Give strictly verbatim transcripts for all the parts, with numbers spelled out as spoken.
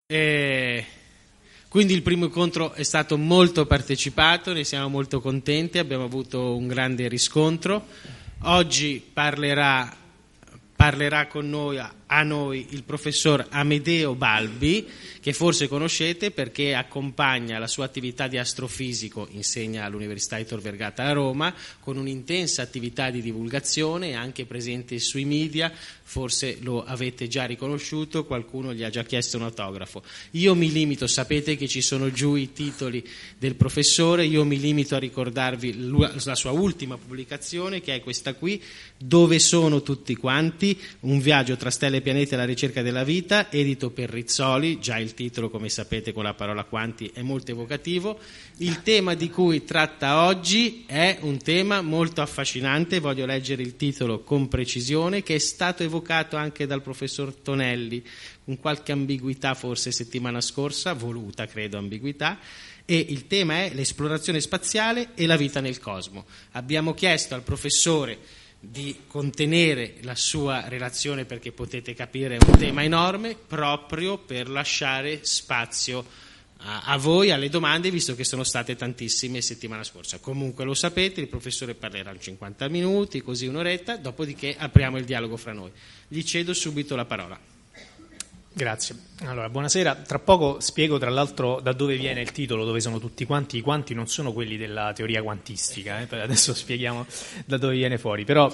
E quindi il primo incontro è stato molto partecipato, ne siamo molto contenti, abbiamo avuto un grande riscontro. Oggi parlerà, parlerà con noi, a noi, il professor Amedeo Balbi, che forse conoscete perché accompagna la sua attività di astrofisico, insegna all'Università di Tor Vergata a Roma, con un'intensa attività di divulgazione, anche presente sui media. Forse lo avete già riconosciuto, qualcuno gli ha già chiesto un autografo. Io mi limito, sapete che ci sono giù i titoli del professore, io mi limito a ricordarvi la sua ultima pubblicazione, che è questa qui, Dove sono tutti quanti? Un viaggio tra stelle e pianeti alla ricerca della vita, edito per Rizzoli. Già il titolo, come sapete, con la parola quanti è molto evocativo. Il tema di cui tratta oggi è un tema molto affascinante, voglio leggere il titolo con precisione, che è stato evocato anche dal professor Tonelli, con qualche ambiguità forse settimana scorsa, voluta credo ambiguità, e il tema è l'esplorazione spaziale e la vita nel cosmo. Abbiamo chiesto al professore di contenere la sua relazione, perché potete capire è un tema enorme, proprio per lasciare spazio a, a voi, alle domande, visto che sono state tantissime settimana scorsa. Comunque lo sapete, il professore parlerà cinquanta minuti, così un'oretta, dopodiché apriamo il dialogo fra noi. Gli cedo subito la parola. Grazie. Allora, buonasera. Tra poco spiego, tra l'altro, da dove viene il titolo, dove sono tutti quanti. I quanti non sono quelli della teoria quantistica, eh? Adesso spieghiamo da dove viene fuori. Però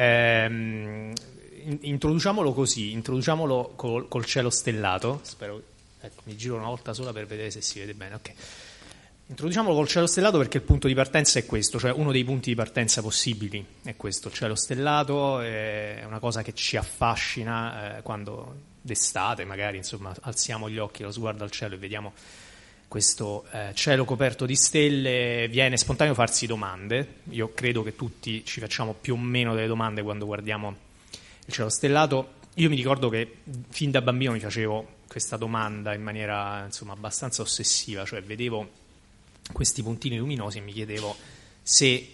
ehm, introduciamolo così, introduciamolo col, col cielo stellato. Spero, ecco, mi giro una volta sola per vedere se si vede bene. Ok. Introduciamolo col cielo stellato perché il punto di partenza è questo, cioè uno dei punti di partenza possibili è questo. Il cielo stellato è una cosa che ci affascina eh, quando d'estate magari, insomma, alziamo gli occhi, lo sguardo al cielo e vediamo questo eh, cielo coperto di stelle, viene spontaneo farsi domande. Io credo che tutti ci facciamo più o meno delle domande quando guardiamo il cielo stellato. Io mi ricordo che fin da bambino mi facevo questa domanda in maniera, insomma, abbastanza ossessiva, cioè vedevo questi puntini luminosi e mi chiedevo se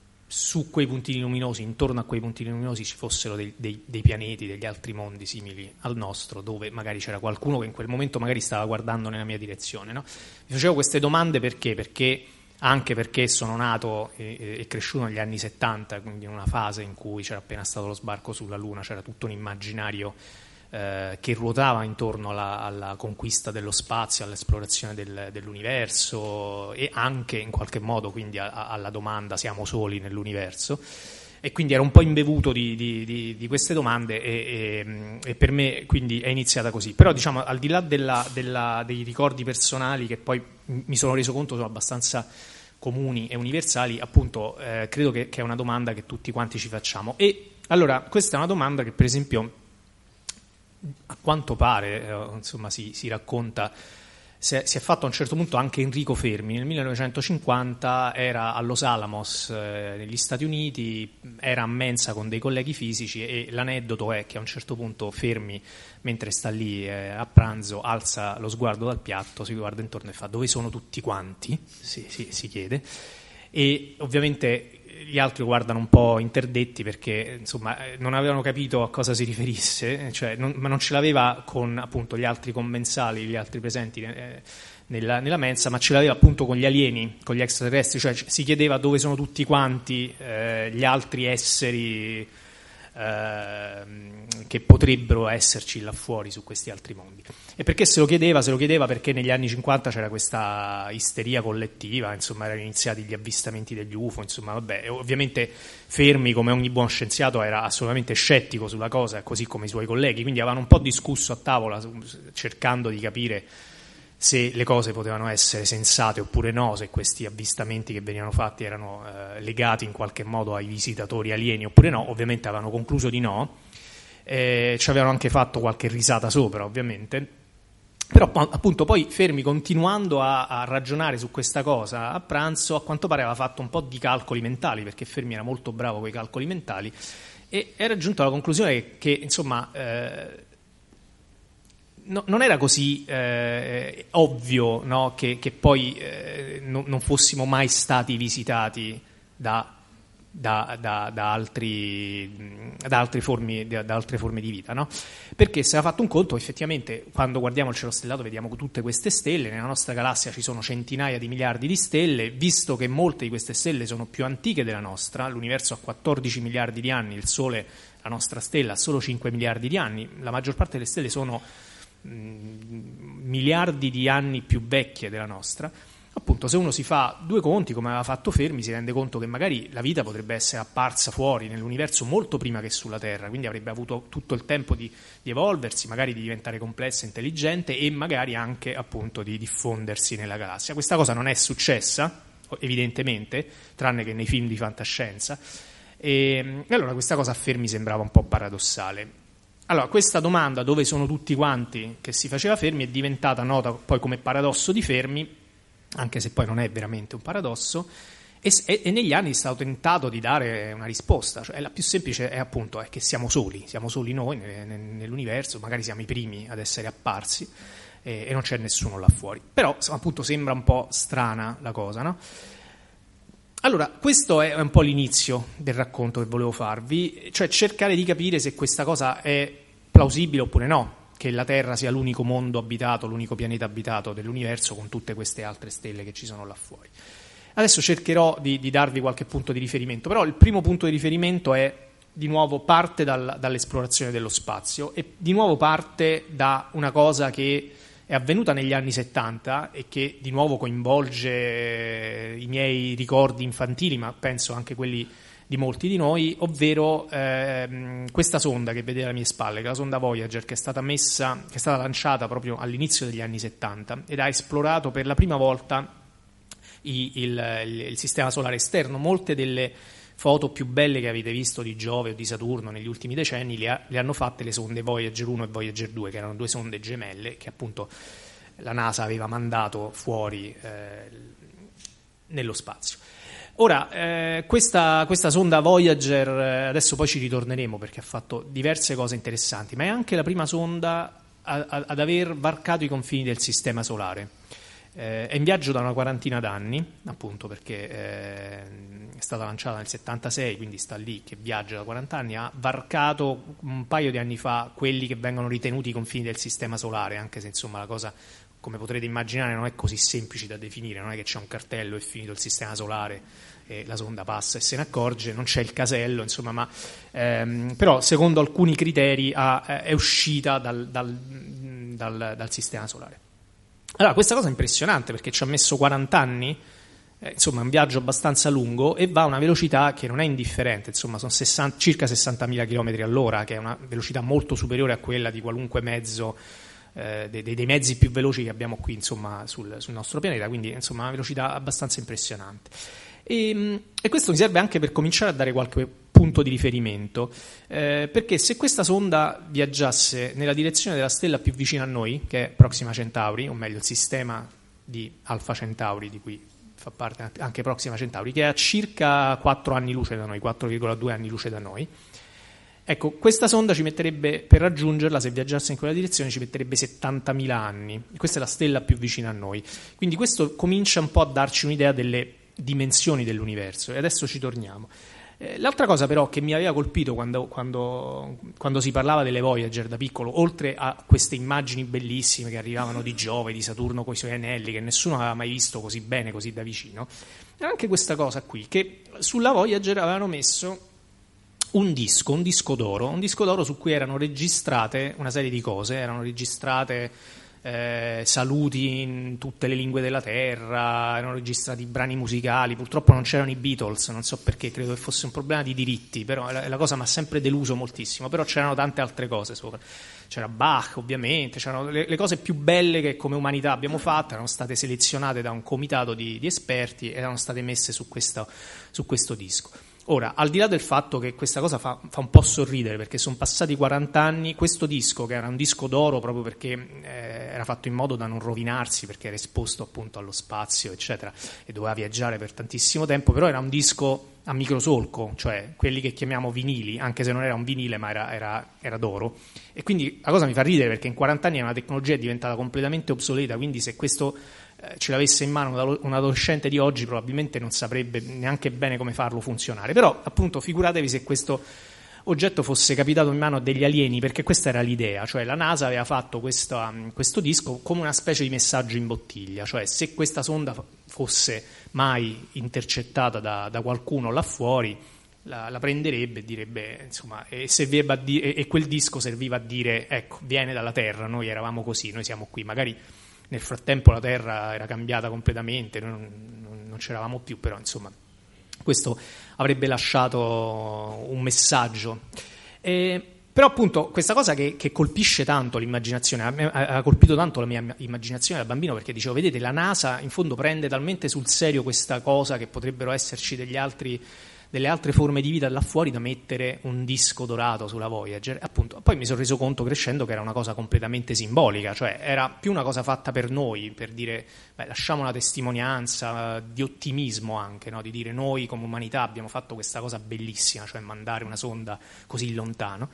su quei puntini luminosi, intorno a quei puntini luminosi, ci fossero dei, dei, dei pianeti, degli altri mondi simili al nostro, dove magari c'era qualcuno che in quel momento magari stava guardando nella mia direzione, no? Mi facevo queste domande perché? Perché anche perché sono nato e, e cresciuto negli anni settanta, quindi in una fase in cui c'era appena stato lo sbarco sulla Luna, c'era tutto un immaginario eh, che ruotava intorno alla, alla conquista dello spazio, all'esplorazione del, dell'universo e anche in qualche modo quindi a, a, alla domanda siamo soli nell'universo, e quindi ero un po' imbevuto di, di, di, di queste domande e, e, e per me quindi è iniziata così. Però diciamo, al di là della, della, dei ricordi personali che poi mi sono reso conto sono abbastanza comuni e universali, appunto eh, credo che, che è una domanda che tutti quanti ci facciamo. E allora questa è una domanda che per esempio a quanto pare eh, insomma si, si racconta si è, si è fatto a un certo punto anche Enrico Fermi nel millenovecentocinquanta, era a Los Alamos eh, negli Stati Uniti, era a mensa con dei colleghi fisici e l'aneddoto è che a un certo punto Fermi, mentre sta lì eh, a pranzo, alza lo sguardo dal piatto, si guarda intorno e fa: dove sono tutti quanti? Si, si, si chiede, e ovviamente gli altri guardano un po' interdetti perché insomma non avevano capito a cosa si riferisse, cioè non, ma non ce l'aveva con appunto gli altri commensali, gli altri presenti eh, nella, nella mensa, ma ce l'aveva appunto con gli alieni, con gli extraterrestri, cioè si chiedeva dove sono tutti quanti eh, gli altri esseri eh, che potrebbero esserci là fuori su questi altri mondi. E perché se lo chiedeva? Se lo chiedeva perché negli anni cinquanta c'era questa isteria collettiva, insomma erano iniziati gli avvistamenti degli U F O, insomma vabbè, e ovviamente Fermi, come ogni buon scienziato, era assolutamente scettico sulla cosa, così come i suoi colleghi, quindi avevano un po' discusso a tavola cercando di capire se le cose potevano essere sensate oppure no, se questi avvistamenti che venivano fatti erano eh, legati in qualche modo ai visitatori alieni oppure no. Ovviamente avevano concluso di no, eh, ci avevano anche fatto qualche risata sopra ovviamente. Però appunto poi Fermi, continuando a, a ragionare su questa cosa a pranzo, a quanto pare aveva fatto un po' di calcoli mentali, perché Fermi era molto bravo con i calcoli mentali, e era giunto alla conclusione che, che insomma eh, no, non era così eh, ovvio, no, che, che poi eh, no, non fossimo mai stati visitati da da, da, da, altri, da, altre forme, da, da altre forme di vita, no? Perché se ha fatto un conto, effettivamente quando guardiamo il cielo stellato vediamo tutte queste stelle, nella nostra galassia ci sono centinaia di miliardi di stelle, visto che molte di queste stelle sono più antiche della nostra, l'universo ha quattordici miliardi di anni, il Sole, la nostra stella, ha solo cinque miliardi di anni, la maggior parte delle stelle sono mh, miliardi di anni più vecchie della nostra. Appunto, se uno si fa due conti, come aveva fatto Fermi, si rende conto che magari la vita potrebbe essere apparsa fuori nell'universo molto prima che sulla Terra, quindi avrebbe avuto tutto il tempo di, di evolversi, magari di diventare complessa, intelligente e magari anche appunto di diffondersi nella galassia. Questa cosa non è successa, evidentemente, tranne che nei film di fantascienza, e, e allora questa cosa a Fermi sembrava un po' paradossale. Allora, questa domanda, dove sono tutti quanti, che si faceva Fermi, è diventata nota poi come paradosso di Fermi, anche se poi non è veramente un paradosso, e, e, e negli anni è stato tentato di dare una risposta, cioè la più semplice è appunto è che siamo soli, siamo soli noi nell'universo, magari siamo i primi ad essere apparsi e, e non c'è nessuno là fuori, però appunto sembra un po' strana la cosa, no? Allora, questo è un po' l'inizio del racconto che volevo farvi, cioè cercare di capire se questa cosa è plausibile oppure no, che la Terra sia l'unico mondo abitato, l'unico pianeta abitato dell'universo con tutte queste altre stelle che ci sono là fuori. Adesso cercherò di, di darvi qualche punto di riferimento, però il primo punto di riferimento è, di nuovo, parte dal, dall'esplorazione dello spazio e di nuovo parte da una cosa che è avvenuta negli anni settanta e che di nuovo coinvolge i miei ricordi infantili, ma penso anche quelli di molti di noi, ovvero ehm, questa sonda che vedete alle mie spalle, che è la sonda Voyager, che è stata messa, che è stata lanciata proprio all'inizio degli anni settanta ed ha esplorato per la prima volta i, il, il, il sistema solare esterno. Molte delle foto più belle che avete visto di Giove o di Saturno negli ultimi decenni le, ha, le hanno fatte le sonde Voyager uno e Voyager due, che erano due sonde gemelle che appunto la NASA aveva mandato fuori eh, nello spazio. Ora, eh, questa, questa sonda Voyager, eh, adesso poi ci ritorneremo perché ha fatto diverse cose interessanti, ma è anche la prima sonda a, a, ad aver varcato i confini del sistema solare. Eh, è in viaggio da una quarantina d'anni, appunto perché eh, è stata lanciata nel settantasei, quindi sta lì che viaggia da quaranta anni, ha varcato un paio di anni fa quelli che vengono ritenuti i confini del sistema solare, anche se insomma la cosa, come potrete immaginare, non è così semplice da definire, non è che c'è un cartello e è finito il sistema solare e la sonda passa e se ne accorge, non c'è il casello, insomma, ma ehm, però secondo alcuni criteri ha, è uscita dal, dal, dal, dal sistema solare. Allora, questa cosa è impressionante perché ci ha messo quaranta anni, eh, insomma, è un viaggio abbastanza lungo e va a una velocità che non è indifferente, insomma, sono sessanta, circa sessantamila chilometri all'ora, che è una velocità molto superiore a quella di qualunque mezzo, eh, dei, dei mezzi più veloci che abbiamo qui, insomma, sul, sul nostro pianeta, quindi, insomma, una velocità abbastanza impressionante. E, e questo mi serve anche per cominciare a dare qualche punto di riferimento, eh, perché se questa sonda viaggiasse nella direzione della stella più vicina a noi, che è Proxima Centauri, o meglio il sistema di Alpha Centauri, di cui fa parte anche Proxima Centauri, che è a circa quattro anni luce da noi, quattro virgola due anni luce da noi, ecco, questa sonda ci metterebbe, per raggiungerla, se viaggiasse in quella direzione, ci metterebbe settantamila anni. Questa è la stella più vicina a noi. Quindi questo comincia un po' a darci un'idea delle dimensioni dell'universo e adesso ci torniamo. Eh, l'altra cosa però che mi aveva colpito quando, quando, quando si parlava delle Voyager da piccolo, oltre a queste immagini bellissime che arrivavano di Giove, di Saturno con i suoi anelli, che nessuno aveva mai visto così bene, così da vicino, era anche questa cosa qui, che sulla Voyager avevano messo un disco, un disco d'oro, un disco d'oro su cui erano registrate una serie di cose, erano registrate Eh, saluti in tutte le lingue della terra, erano registrati brani musicali, purtroppo non c'erano i Beatles, non so perché, credo che fosse un problema di diritti, però la, la cosa mi ha sempre deluso moltissimo, però c'erano tante altre cose sopra, c'era Bach ovviamente, c'erano le, le cose più belle che come umanità abbiamo fatto, erano state selezionate da un comitato di, di esperti e erano state messe su questo, su questo disco. Ora, al di là del fatto che questa cosa fa, fa un po' sorridere perché sono passati quaranta anni, questo disco, che era un disco d'oro proprio perché eh, era fatto in modo da non rovinarsi, perché era esposto appunto allo spazio, eccetera, e doveva viaggiare per tantissimo tempo, però era un disco a microsolco, cioè quelli che chiamiamo vinili, anche se non era un vinile ma era, era, era d'oro. E quindi la cosa mi fa ridere, perché in quaranta anni una tecnologia è diventata completamente obsoleta, quindi se questo eh, ce l'avesse in mano un adolescente di oggi probabilmente non saprebbe neanche bene come farlo funzionare. Però appunto figuratevi se questo oggetto fosse capitato in mano a degli alieni, perché questa era l'idea, cioè la NASA aveva fatto questa, questo disco come una specie di messaggio in bottiglia, cioè se questa sonda fosse mai intercettata da, da qualcuno là fuori, la, la prenderebbe e direbbe, insomma, e, serviva a di, e, e quel disco serviva a dire, ecco, viene dalla Terra, noi eravamo così, noi siamo qui, magari nel frattempo la Terra era cambiata completamente, noi non, non, non c'eravamo più, però insomma questo avrebbe lasciato un messaggio. Eh, però appunto questa cosa che, che colpisce tanto l'immaginazione, ha, ha colpito tanto la mia immaginazione da bambino, perché dicevo, vedete, la NASA in fondo prende talmente sul serio questa cosa che potrebbero esserci degli altri, delle altre forme di vita là fuori, da mettere un disco dorato sulla Voyager. Appunto, poi mi sono reso conto crescendo che era una cosa completamente simbolica, cioè era più una cosa fatta per noi, per dire, beh, lasciamo una testimonianza di ottimismo anche, no? Di dire noi come umanità abbiamo fatto questa cosa bellissima, cioè mandare una sonda così lontano,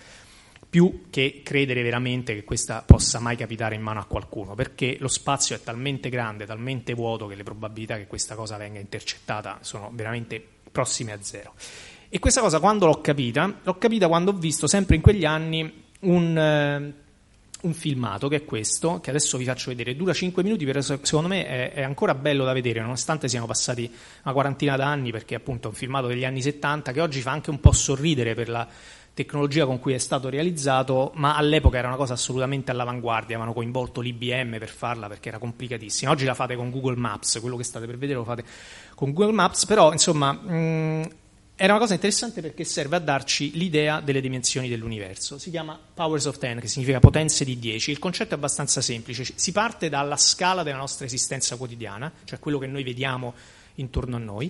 più che credere veramente che questa possa mai capitare in mano a qualcuno, perché lo spazio è talmente grande, talmente vuoto, che le probabilità che questa cosa venga intercettata sono veramente prossime a zero. E questa cosa quando l'ho capita? L'ho capita quando ho visto sempre in quegli anni un, eh, un filmato, che è questo, che adesso vi faccio vedere, dura cinque minuti, però secondo me è, è ancora bello da vedere, nonostante siano passati una quarantina d'anni, perché appunto è un filmato degli anni settanta, che oggi fa anche un po' sorridere per la tecnologia con cui è stato realizzato, ma all'epoca era una cosa assolutamente all'avanguardia, avevano coinvolto l'I B M per farla perché era complicatissima. Oggi la fate con Google Maps, quello che state per vedere lo fate con Google Maps, però insomma mh, era una cosa interessante perché serve a darci l'idea delle dimensioni dell'universo. Si chiama Powers of Ten, che significa potenze di dieci. Il concetto è abbastanza semplice, si parte dalla scala della nostra esistenza quotidiana, cioè quello che noi vediamo intorno a noi,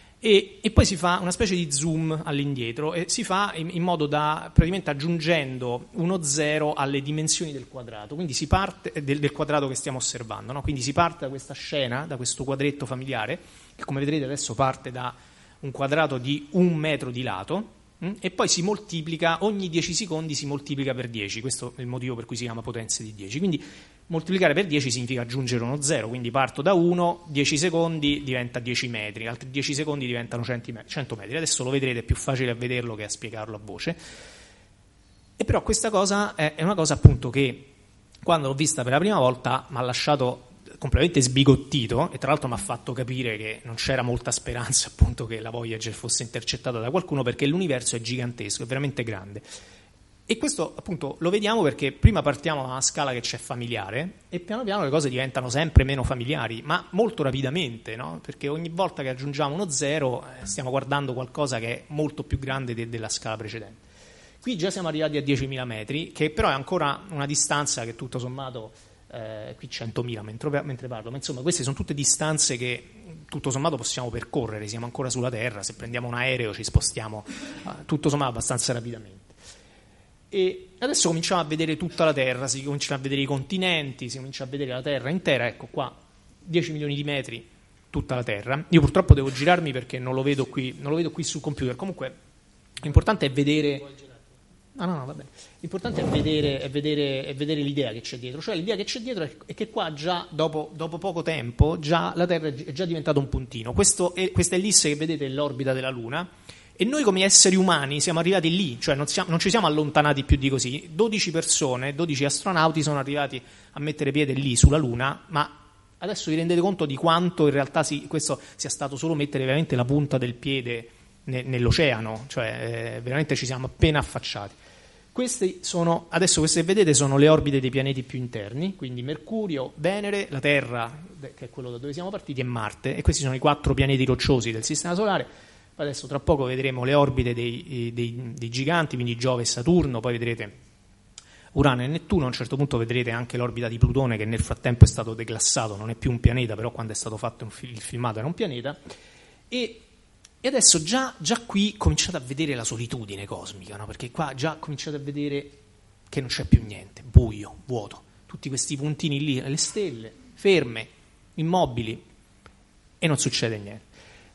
E, e poi si fa una specie di zoom all'indietro e si fa in, in modo da, praticamente aggiungendo uno zero alle dimensioni del quadrato, quindi si parte del, del quadrato che stiamo osservando, no? Quindi si parte da questa scena, da questo quadretto familiare, che come vedrete adesso parte da un quadrato di un metro di lato, mh? E poi si moltiplica, ogni dieci secondi si moltiplica per dieci, questo è il motivo per cui si chiama potenze di dieci, quindi moltiplicare per dieci significa aggiungere uno zero, quindi parto da uno, dieci secondi diventa dieci metri, altri dieci secondi diventano cento metri. Adesso lo vedrete, è più facile a vederlo che a spiegarlo a voce. E però questa cosa è una cosa appunto che quando l'ho vista per la prima volta mi ha lasciato completamente sbigottito, e tra l'altro mi ha fatto capire che non c'era molta speranza appunto che la Voyager fosse intercettata da qualcuno, perché l'universo è gigantesco, è veramente grande. E questo appunto lo vediamo perché prima partiamo da una scala che c'è familiare e piano piano le cose diventano sempre meno familiari, ma molto rapidamente, no? Perché ogni volta che aggiungiamo uno zero eh, stiamo guardando qualcosa che è molto più grande de- della scala precedente. Qui già siamo arrivati a diecimila metri, che però è ancora una distanza che tutto sommato, eh, qui centomila mentre, mentre parlo, ma insomma queste sono tutte distanze che tutto sommato possiamo percorrere, siamo ancora sulla Terra, se prendiamo un aereo ci spostiamo eh, tutto sommato abbastanza rapidamente. E adesso cominciamo a vedere tutta la Terra, si cominciano a vedere i continenti, si comincia a vedere la Terra intera, ecco qua, dieci milioni di metri, tutta la Terra. Io purtroppo devo girarmi perché non lo vedo qui, non lo vedo qui sul computer, comunque l'importante è vedere... No, no, no, va bene. L'importante è vedere, è, vedere, è vedere l'idea che c'è dietro, cioè l'idea che c'è dietro è che qua già, dopo, dopo poco tempo, già la Terra è già diventata un puntino. Questo è, questa ellisse che vedete è l'orbita della Luna, e noi come esseri umani siamo arrivati lì, cioè non, siamo, non ci siamo allontanati più di così. dodici persone, dodici astronauti sono arrivati a mettere piede lì sulla Luna, ma adesso vi rendete conto di quanto in realtà si, questo sia stato solo mettere veramente la punta del piede ne, nell'oceano, cioè eh, veramente ci siamo appena affacciati. Questi sono, adesso queste che vedete sono le orbite dei pianeti più interni, quindi Mercurio, Venere, la Terra, che è quello da dove siamo partiti, e Marte, e questi sono i quattro pianeti rocciosi del Sistema Solare. Adesso tra poco vedremo le orbite dei, dei, dei giganti, quindi Giove e Saturno, poi vedrete Urano e Nettuno, a un certo punto vedrete anche l'orbita di Plutone, che nel frattempo è stato declassato, non è più un pianeta, però quando è stato fatto il filmato era un pianeta, e, e adesso già, già qui cominciate a vedere la solitudine cosmica, no? Perché qua già cominciate a vedere che non c'è più niente, buio, vuoto, tutti questi puntini lì, le stelle, ferme, immobili, e non succede niente.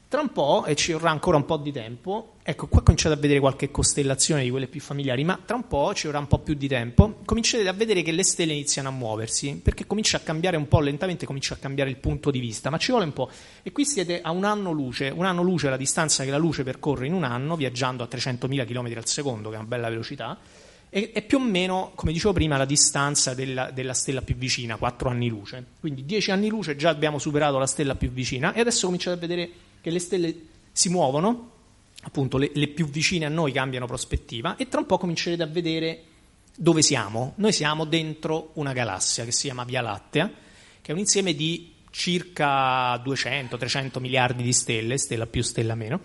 Tra un po', e ci vorrà ancora un po' di tempo, ecco, qua cominciate a vedere qualche costellazione di quelle più familiari, ma tra un po', ci vorrà un po' più di tempo, comincerete a vedere che le stelle iniziano a muoversi, perché comincia a cambiare un po' lentamente, comincia a cambiare il punto di vista, ma ci vuole un po'. E qui siete a un anno luce, un anno luce è la distanza che la luce percorre in un anno, viaggiando a trecentomila chilometri al secondo, che è una bella velocità, e è più o meno, come dicevo prima, la distanza della, della stella più vicina, quattro anni luce. Quindi dieci anni luce già abbiamo superato la stella più vicina, e adesso cominciate a vedere che le stelle si muovono, appunto le, le più vicine a noi cambiano prospettiva, e tra un po' comincerete a vedere dove siamo. Noi siamo dentro una galassia che si chiama Via Lattea, che è un insieme di circa duecento trecento miliardi di stelle, stella più, stella meno,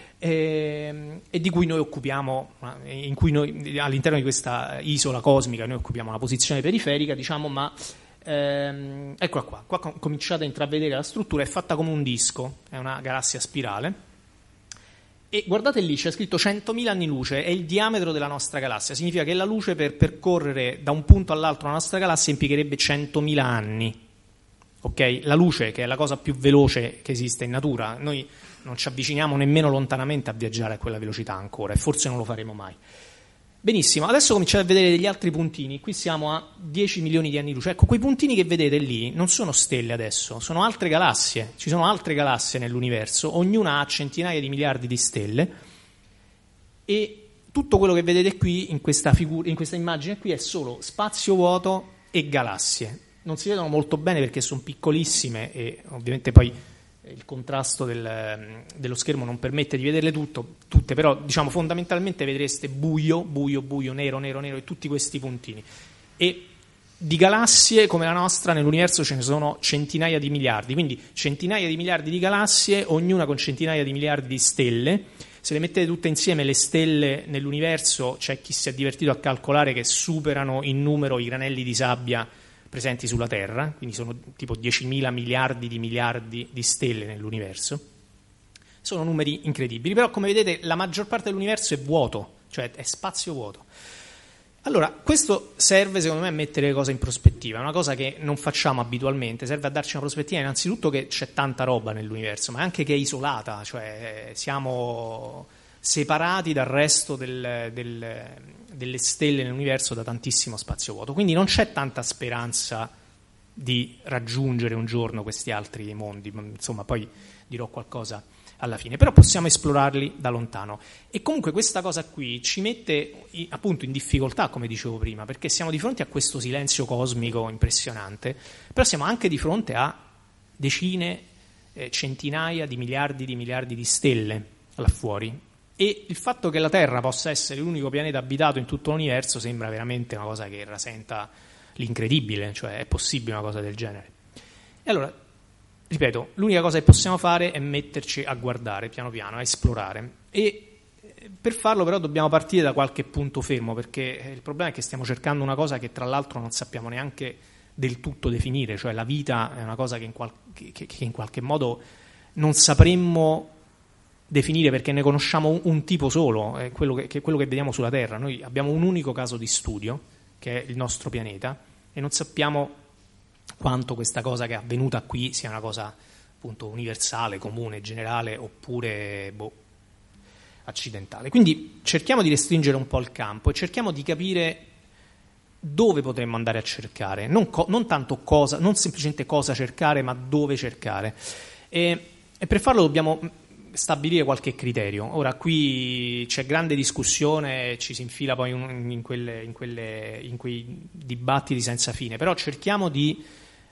e, e di cui noi occupiamo, in cui noi, all'interno di questa isola cosmica, noi occupiamo una posizione periferica, diciamo, ma Ehm, eccola qua, qua com- cominciate a intravedere la struttura, è fatta come un disco, è una galassia spirale, e guardate lì, c'è scritto centomila anni luce, è il diametro della nostra galassia, significa che la luce per percorrere da un punto all'altro la nostra galassia impiegherebbe centomila anni, ok? La luce, che è la cosa più veloce che esiste in natura, noi non ci avviciniamo nemmeno lontanamente a viaggiare a quella velocità ancora, e forse non lo faremo mai. Benissimo, adesso cominciate a vedere degli altri puntini, qui siamo a dieci milioni di anni luce, ecco, quei puntini che vedete lì non sono stelle adesso, sono altre galassie, ci sono altre galassie nell'universo, ognuna ha centinaia di miliardi di stelle, e tutto quello che vedete qui in questa, figura, in questa immagine qui è solo spazio vuoto e galassie. Non si vedono molto bene perché sono piccolissime e ovviamente poi il contrasto del, dello schermo non permette di vederle tutto, tutte, però diciamo fondamentalmente vedreste buio, buio, buio, nero, nero, nero e tutti questi puntini. E di galassie come la nostra nell'universo ce ne sono centinaia di miliardi, quindi centinaia di miliardi di galassie, ognuna con centinaia di miliardi di stelle. Se le mettete tutte insieme, le stelle nell'universo, c'è chi si è divertito a calcolare che superano in numero i granelli di sabbia presenti sulla Terra, quindi sono tipo diecimila miliardi di miliardi di stelle nell'universo. Sono numeri incredibili, però come vedete la maggior parte dell'universo è vuoto, cioè è spazio vuoto. Allora, questo serve secondo me a mettere le cose in prospettiva, è una cosa che non facciamo abitualmente, serve a darci una prospettiva innanzitutto che c'è tanta roba nell'universo, ma anche che è isolata, cioè siamo separati dal resto del, del, delle stelle nell'universo da tantissimo spazio vuoto, quindi non c'è tanta speranza di raggiungere un giorno questi altri mondi, insomma poi dirò qualcosa alla fine, però possiamo esplorarli da lontano. E comunque questa cosa qui ci mette appunto in difficoltà, come dicevo prima, perché siamo di fronte a questo silenzio cosmico impressionante, però siamo anche di fronte a decine, eh, centinaia di miliardi di miliardi di stelle là fuori. E il fatto che la Terra possa essere l'unico pianeta abitato in tutto l'universo sembra veramente una cosa che rasenta l'incredibile, cioè è possibile una cosa del genere. E allora, ripeto, l'unica cosa che possiamo fare è metterci a guardare piano piano, a esplorare. E per farlo però dobbiamo partire da qualche punto fermo, perché il problema è che stiamo cercando una cosa che tra l'altro non sappiamo neanche del tutto definire, cioè la vita è una cosa che in, qual- che, che in qualche modo non sapremmo definire perché ne conosciamo un, un tipo solo, è quello che, che è quello che vediamo sulla Terra. Noi abbiamo un unico caso di studio, che è il nostro pianeta, e non sappiamo quanto questa cosa che è avvenuta qui sia una cosa appunto universale, comune, generale, oppure boh, accidentale. Quindi cerchiamo di restringere un po' il campo e cerchiamo di capire dove potremmo andare a cercare, non, co- non tanto cosa, non semplicemente cosa cercare, ma dove cercare. E, e per farlo dobbiamo stabilire qualche criterio. Ora qui c'è grande discussione, ci si infila poi in, in, quelle, in, quelle, in quei dibattiti senza fine, però cerchiamo di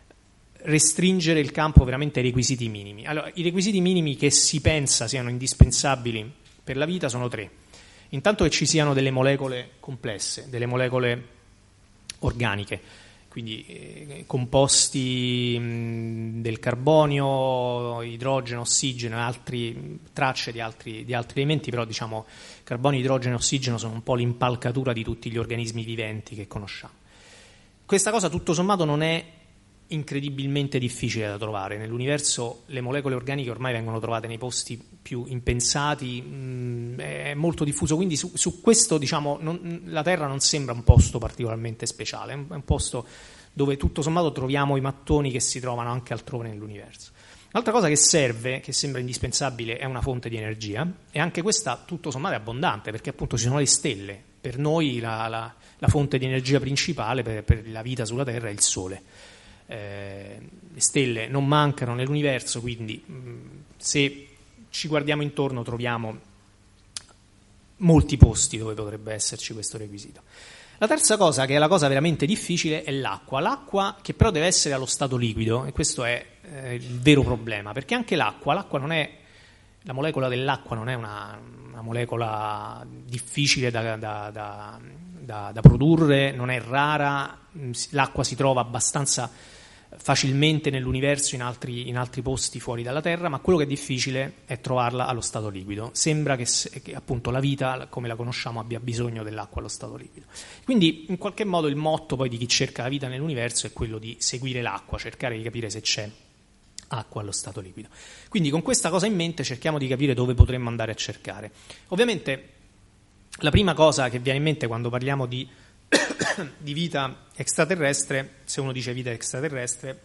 restringere il campo veramente ai requisiti minimi. Allora, i requisiti minimi che si pensa siano indispensabili per la vita sono tre. Intanto che ci siano delle molecole complesse, delle molecole organiche, quindi eh, composti mh, del carbonio, idrogeno, ossigeno e altre tracce di altri, di altri elementi, però diciamo carbonio, idrogeno e ossigeno sono un po' l'impalcatura di tutti gli organismi viventi che conosciamo. Questa cosa tutto sommato non è incredibilmente difficile da trovare. Nell'universo le molecole organiche ormai vengono trovate nei posti più impensati, mh, è molto diffuso, quindi su, su questo diciamo non, la Terra non sembra un posto particolarmente speciale, è un, è un posto dove tutto sommato troviamo i mattoni che si trovano anche altrove nell'universo. Un'altra cosa che serve, che sembra indispensabile, è una fonte di energia, e anche questa tutto sommato è abbondante, perché appunto ci sono le stelle. Per noi la, la, la fonte di energia principale per, per la vita sulla Terra è il Sole. Eh, le stelle non mancano nell'universo, quindi mh, se ci guardiamo intorno troviamo molti posti dove potrebbe esserci questo requisito. La terza cosa, che è la cosa veramente difficile, è l'acqua. L'acqua che però deve essere allo stato liquido, e questo è eh, il vero problema, perché anche l'acqua, l'acqua non è, la molecola dell'acqua non è una, una molecola difficile da, da, da, da, da produrre, non è rara, l'acqua si trova abbastanza facilmente nell'universo, in altri, in altri posti fuori dalla Terra, ma quello che è difficile è trovarla allo stato liquido. Sembra che, che appunto la vita, come la conosciamo, abbia bisogno dell'acqua allo stato liquido. Quindi in qualche modo il motto poi di chi cerca la vita nell'universo è quello di seguire l'acqua, cercare di capire se c'è acqua allo stato liquido. Quindi con questa cosa in mente cerchiamo di capire dove potremmo andare a cercare. Ovviamente la prima cosa che viene in mente quando parliamo di di vita extraterrestre, se uno dice vita extraterrestre,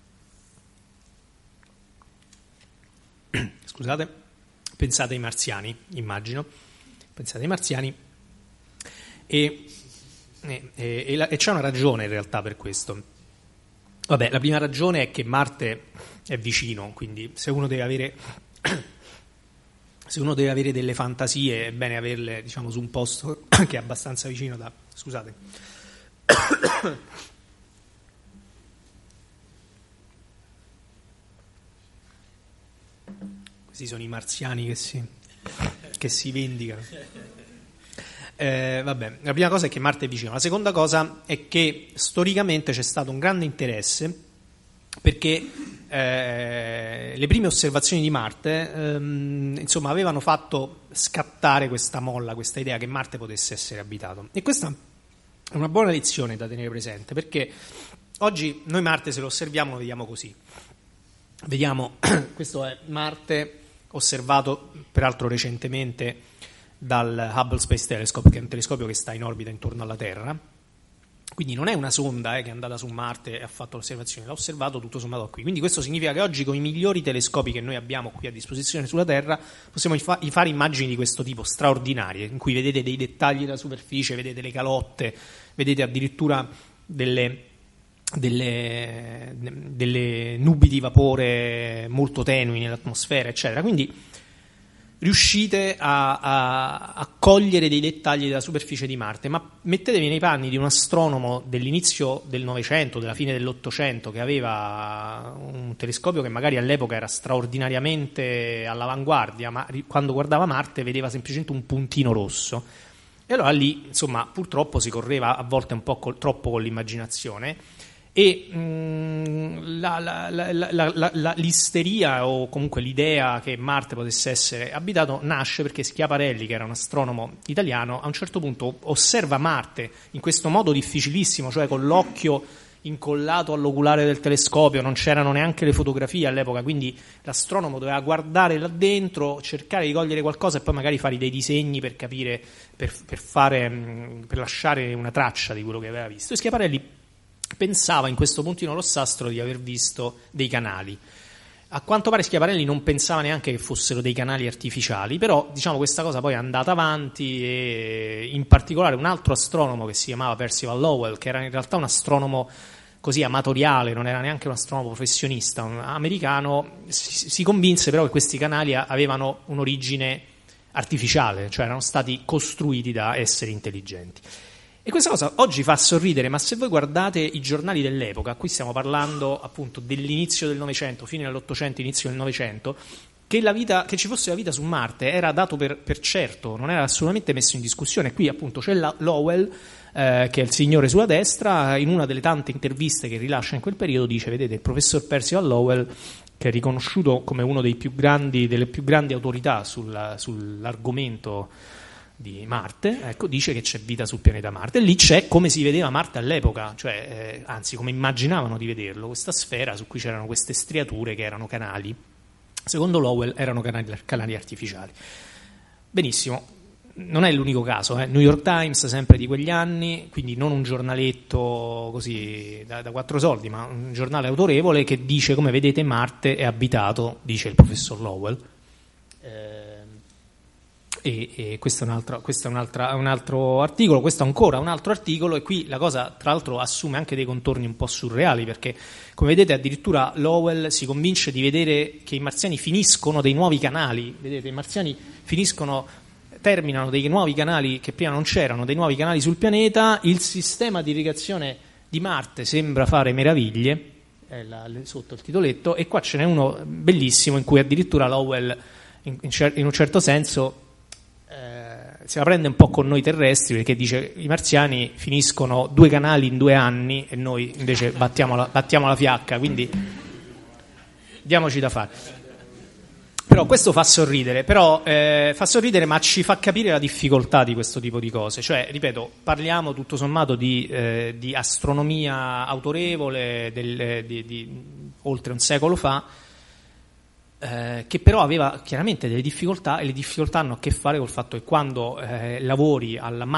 scusate, pensate ai marziani, immagino, pensate ai marziani, e, e, e, e, la, e c'è una ragione in realtà per questo. Vabbè, la prima ragione è che Marte è vicino, quindi se uno deve avere se uno deve avere delle fantasie è bene averle, diciamo, su un posto che è abbastanza vicino da... Scusate. Questi sono i marziani che si, che si vendicano. Eh, vabbè, la prima cosa è che Marte è vicino. La seconda cosa è che storicamente c'è stato un grande interesse perché eh, le prime osservazioni di Marte ehm, insomma avevano fatto scattare questa molla, questa idea che Marte potesse essere abitato, e questa è una buona lezione da tenere presente, perché oggi noi Marte, se lo osserviamo, lo vediamo così. Vediamo, questo è Marte osservato peraltro recentemente dal Hubble Space Telescope, che è un telescopio che sta in orbita intorno alla Terra. Quindi non è una sonda eh, che è andata su Marte e ha fatto l'osservazione, l'ha osservato tutto sommato qui. Quindi questo significa che oggi, con i migliori telescopi che noi abbiamo qui a disposizione sulla Terra, possiamo fa- fare immagini di questo tipo straordinarie, in cui vedete dei dettagli della superficie, vedete le calotte, vedete addirittura delle, delle, delle nubi di vapore molto tenui nell'atmosfera, eccetera. Quindi riuscite a, a, a cogliere dei dettagli della superficie di Marte, ma mettetevi nei panni di un astronomo dell'inizio del Novecento, della fine dell'Ottocento, che aveva un telescopio che magari all'epoca era straordinariamente all'avanguardia, ma quando guardava Marte vedeva semplicemente un puntino rosso. E allora lì, insomma, purtroppo si correva a volte un po' col, troppo con l'immaginazione, e mh, la, la, la, la, la, la, l'isteria, o comunque l'idea che Marte potesse essere abitato, nasce perché Schiaparelli, che era un astronomo italiano, a un certo punto osserva Marte in questo modo difficilissimo, cioè con l'occhio incollato all'oculare del telescopio, non c'erano neanche le fotografie all'epoca, quindi l'astronomo doveva guardare là dentro, cercare di cogliere qualcosa e poi magari fare dei disegni per capire, per, per fare, per lasciare una traccia di quello che aveva visto. E Schiaparelli pensava in questo puntino rossastro di aver visto dei canali. A quanto pare Schiaparelli non pensava neanche che fossero dei canali artificiali, però diciamo questa cosa poi è andata avanti, e in particolare un altro astronomo che si chiamava Percival Lowell, che era in realtà un astronomo così amatoriale, non era neanche un astronomo professionista, un americano, si, si convinse però che questi canali avevano un'origine artificiale, cioè erano stati costruiti da esseri intelligenti. E questa cosa oggi fa sorridere, ma se voi guardate i giornali dell'epoca, qui stiamo parlando appunto dell'inizio del Novecento, fine dell'Ottocento, inizio del Novecento, che, la vita, che ci fosse la vita su Marte era dato per, per certo, non era assolutamente messo in discussione. Qui appunto c'è la, Lowell, eh, che è il signore sulla destra, in una delle tante interviste che rilascia in quel periodo dice: vedete, il professor Percival Lowell, che è riconosciuto come uno dei più grandi, delle più grandi autorità sul, sull'argomento di Marte, ecco, dice che c'è vita sul pianeta Marte, e lì c'è come si vedeva Marte all'epoca, cioè eh, anzi come immaginavano di vederlo, questa sfera su cui c'erano queste striature che erano canali. Secondo Lowell erano canali, canali artificiali. Benissimo, non è l'unico caso, eh. New York Times sempre di quegli anni, quindi non un giornaletto così da, da quattro soldi, ma un giornale autorevole che dice: come vedete Marte è abitato, dice il professor Lowell. Eh, e, e questo è, un altro, questo è un, altro, un altro articolo, questo è ancora un altro articolo, e qui la cosa tra l'altro assume anche dei contorni un po' surreali, perché come vedete addirittura Lowell si convince di vedere che i marziani finiscono dei nuovi canali, vedete, i marziani finiscono, terminano dei nuovi canali che prima non c'erano, dei nuovi canali sul pianeta, il sistema di irrigazione di Marte sembra fare meraviglie, è la, sotto il titoletto, e qua ce n'è uno bellissimo in cui addirittura Lowell in, in, cer- in un certo senso se la prende un po' con noi terrestri, perché dice i marziani finiscono due canali in due anni e noi invece battiamo la, battiamo la fiacca, quindi diamoci da fare. Però questo fa sorridere, però eh, fa sorridere, ma ci fa capire la difficoltà di questo tipo di cose. Cioè, ripeto, parliamo tutto sommato di, eh, di astronomia autorevole del, di, di oltre un secolo fa, Eh, che però aveva chiaramente delle difficoltà, e le difficoltà hanno a che fare col fatto che quando eh, lavori alla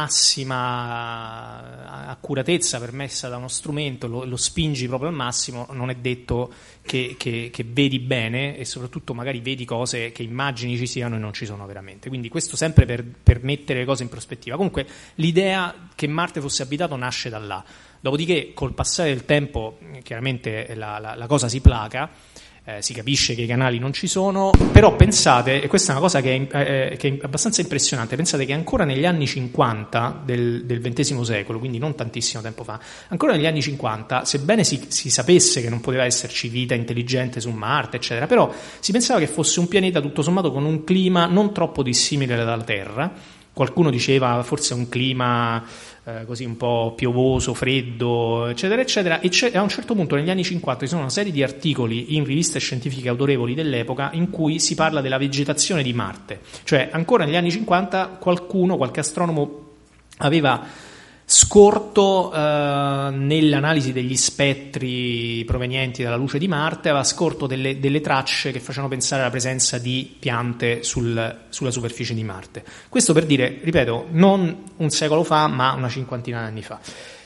massima accuratezza permessa da uno strumento, lo, lo spingi proprio al massimo, non è detto che, che, che vedi bene, e soprattutto magari vedi cose che immagini ci siano e non ci sono veramente. Quindi questo sempre per, per mettere le cose in prospettiva. Comunque l'idea che Marte fosse abitato nasce da là. Dopodiché col passare del tempo chiaramente la, la, la cosa si placa. Eh, si capisce che i canali non ci sono, però pensate, e questa è una cosa che è, eh, che è abbastanza impressionante, pensate che ancora negli anni cinquanta del, del ventesimo secolo, quindi non tantissimo tempo fa, ancora negli anni cinquanta, sebbene si, si sapesse che non poteva esserci vita intelligente su Marte, eccetera, però si pensava che fosse un pianeta tutto sommato con un clima non troppo dissimile dalla Terra. Qualcuno diceva forse un clima eh, così un po' piovoso, freddo, eccetera, eccetera, e a un certo punto negli anni cinquanta ci sono una serie di articoli in riviste scientifiche autorevoli dell'epoca in cui si parla della vegetazione di Marte. Cioè ancora negli anni cinquanta qualcuno, qualche astronomo aveva scorto eh, nell'analisi degli spettri provenienti dalla luce di Marte, aveva scorto delle, delle tracce che facevano pensare alla presenza di piante sul, sulla superficie di Marte. Questo per dire, ripeto, non un secolo fa, ma una cinquantina di anni fa.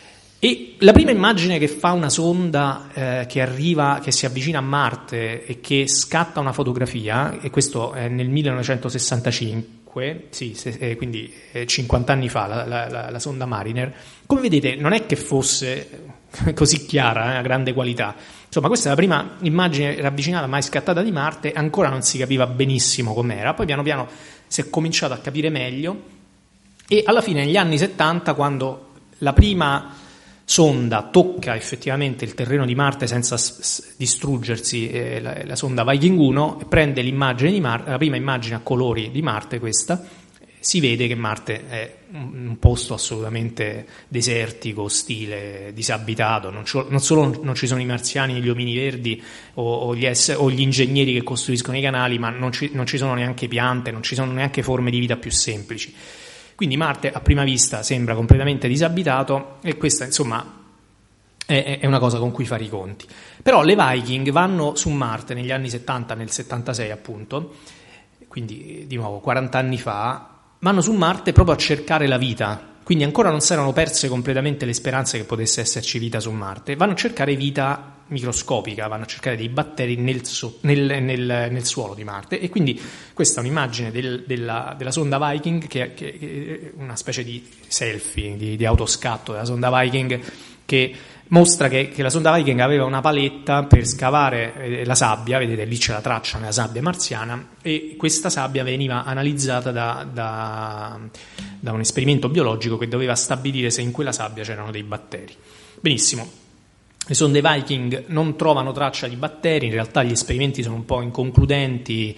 E la prima immagine che fa una sonda eh, che arriva, che si avvicina a Marte e che scatta una fotografia, e questo è nel millenovecentosessantacinque, sì, se, eh, quindi eh, cinquanta anni fa, la, la, la, la sonda Mariner, come vedete non è che fosse così chiara, eh, a grande qualità. Insomma, questa è la prima immagine ravvicinata mai scattata di Marte, ancora non si capiva benissimo com'era, poi piano piano si è cominciato a capire meglio, e alla fine negli anni settanta, quando la prima sonda tocca effettivamente il terreno di Marte senza s- s- distruggersi, eh, la, la sonda Viking uno, e prende l'immagine di Marte, la prima immagine a colori di Marte, questa, si vede che Marte è un, un posto assolutamente desertico, ostile, disabitato. Non, ci, non solo non ci sono i marziani, gli omini verdi o, o, gli ess, o gli ingegneri che costruiscono i canali, ma non ci, non ci sono neanche piante, non ci sono neanche forme di vita più semplici. Quindi Marte a prima vista sembra completamente disabitato, e questa insomma è, è una cosa con cui fare i conti. Però le Viking vanno su Marte negli anni settanta, nel settantasei appunto, quindi di nuovo quaranta anni fa, vanno su Marte proprio a cercare la vita, quindi ancora non si erano perse completamente le speranze che potesse esserci vita su Marte, vanno a cercare vita microscopica, vanno a cercare dei batteri nel, so, nel, nel, nel suolo di Marte, e quindi questa è un'immagine del, della, della sonda Viking, che, che, che è una specie di selfie, di, di autoscatto della sonda Viking, che mostra che, che la sonda Viking aveva una paletta per scavare eh, la sabbia, vedete lì c'è la traccia nella sabbia marziana, e questa sabbia veniva analizzata da, da, da un esperimento biologico che doveva stabilire se in quella sabbia c'erano dei batteri. Benissimo. Le sonde Viking non trovano traccia di batteri, in realtà gli esperimenti sono un po' inconcludenti,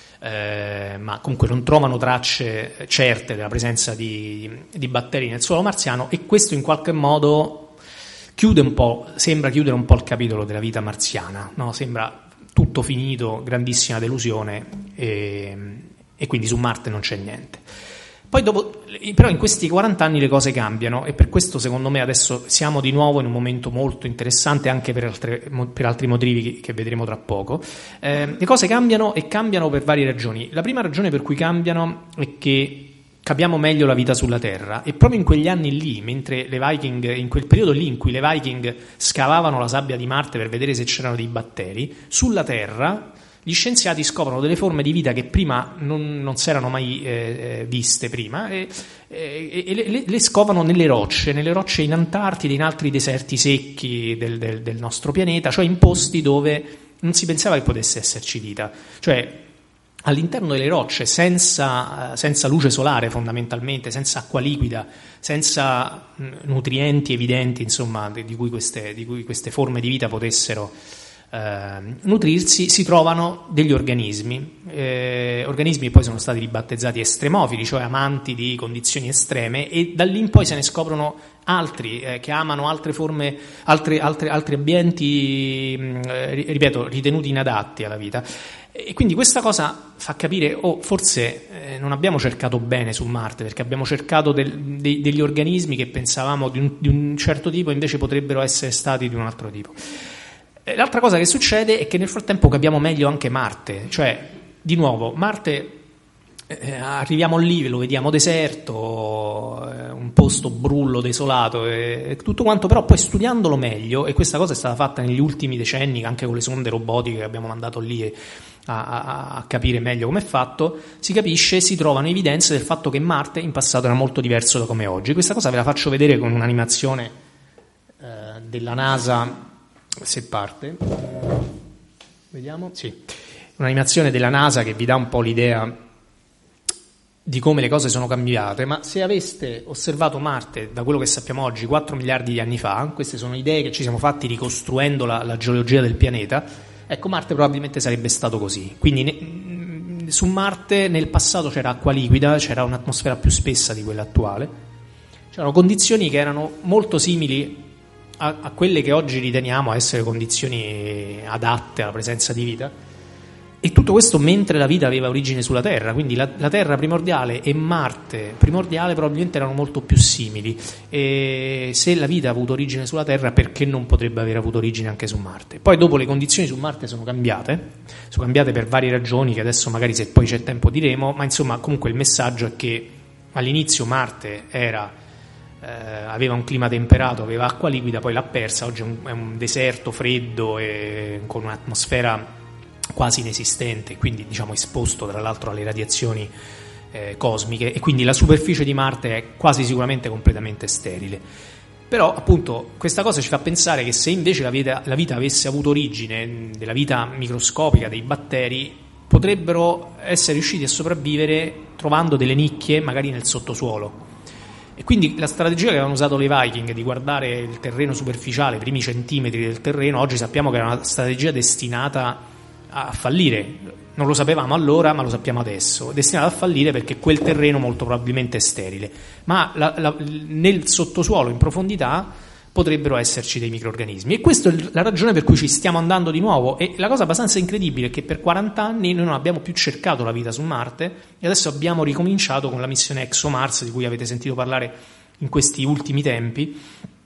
eh, ma comunque non trovano tracce certe della presenza di, di batteri nel suolo marziano, e questo in qualche modo chiude un po', sembra chiudere un po' il capitolo della vita marziana, no? Sembra tutto finito, grandissima delusione, e, e quindi su Marte non c'è niente. Poi dopo, però in questi quaranta anni le cose cambiano, e per questo secondo me adesso siamo di nuovo in un momento molto interessante, anche per, altre, per altri motivi che, che vedremo tra poco. Eh, le cose cambiano, e cambiano per varie ragioni. La prima ragione per cui cambiano è che capiamo meglio la vita sulla Terra. E proprio in quegli anni lì, mentre le Viking, in quel periodo lì in cui le Viking scavavano la sabbia di Marte per vedere se c'erano dei batteri, sulla Terra gli scienziati scoprono delle forme di vita che prima non, non si erano mai eh, viste prima e, e, e le, le scovano nelle rocce, nelle rocce in Antartide, in altri deserti secchi del, del, del nostro pianeta, cioè in posti dove non si pensava che potesse esserci vita. Cioè all'interno delle rocce, senza, senza luce solare fondamentalmente, senza acqua liquida, senza nutrienti evidenti, insomma, di cui queste, di cui queste forme di vita potessero eh, nutrirsi, si trovano degli organismi, eh, organismi che poi sono stati ribattezzati estremofili, cioè amanti di condizioni estreme, e da lì in poi se ne scoprono altri eh, che amano altre forme, altre, altre, altri ambienti, eh, ripeto, ritenuti inadatti alla vita. E quindi questa cosa fa capire, oh, forse eh, non abbiamo cercato bene su Marte, perché abbiamo cercato del, de, degli organismi che pensavamo di un, di un certo tipo, invece potrebbero essere stati di un altro tipo. E l'altra cosa che succede è che nel frattempo capiamo meglio anche Marte, cioè, di nuovo, Marte, eh, arriviamo lì, lo vediamo deserto, eh, un posto brullo, desolato, e, e tutto quanto, però poi studiandolo meglio, e questa cosa è stata fatta negli ultimi decenni, anche con le sonde robotiche che abbiamo mandato lì e, A, a, a capire meglio come è fatto, si capisce, si trovano evidenze del fatto che Marte in passato era molto diverso da come è oggi. Questa cosa ve la faccio vedere con un'animazione eh, della NASA, se parte, vediamo, sì, un'animazione della NASA che vi dà un po' l'idea di come le cose sono cambiate. Ma se aveste osservato Marte da quello che sappiamo oggi, quattro miliardi di anni fa, queste sono idee che ci siamo fatti ricostruendo la, la geologia del pianeta. Ecco, Marte probabilmente sarebbe stato così. Quindi ne, su Marte nel passato c'era acqua liquida, c'era un'atmosfera più spessa di quella attuale, c'erano condizioni che erano molto simili a, a quelle che oggi riteniamo essere condizioni adatte alla presenza di vita. E tutto questo mentre la vita aveva origine sulla Terra, quindi la, la Terra primordiale e Marte primordiale probabilmente erano molto più simili, e se la vita ha avuto origine sulla Terra, perché non potrebbe aver avuto origine anche su Marte? Poi dopo le condizioni su Marte sono cambiate, sono cambiate per varie ragioni che adesso magari, se poi c'è tempo, diremo, ma insomma comunque il messaggio è che all'inizio Marte era, eh, aveva un clima temperato, aveva acqua liquida, poi l'ha persa, oggi è un, è un deserto freddo e con un'atmosfera quasi inesistente, quindi diciamo esposto tra l'altro alle radiazioni eh, cosmiche, e quindi la superficie di Marte è quasi sicuramente completamente sterile. Però appunto questa cosa ci fa pensare che se invece la vita, la vita avesse avuto origine della vita microscopica dei batteri, potrebbero essere riusciti a sopravvivere trovando delle nicchie magari nel sottosuolo. E quindi la strategia che avevano usato le Viking di guardare il terreno superficiale, i primi centimetri del terreno, oggi sappiamo che era una strategia destinata a fallire. Non lo sapevamo allora, ma lo sappiamo adesso, destinato a fallire perché quel terreno molto probabilmente è sterile, ma la, la, nel sottosuolo in profondità potrebbero esserci dei microrganismi, e questa è la ragione per cui ci stiamo andando di nuovo. E la cosa abbastanza incredibile è che per quaranta anni noi non abbiamo più cercato la vita su Marte, e adesso abbiamo ricominciato con la missione ExoMars, di cui avete sentito parlare in questi ultimi tempi,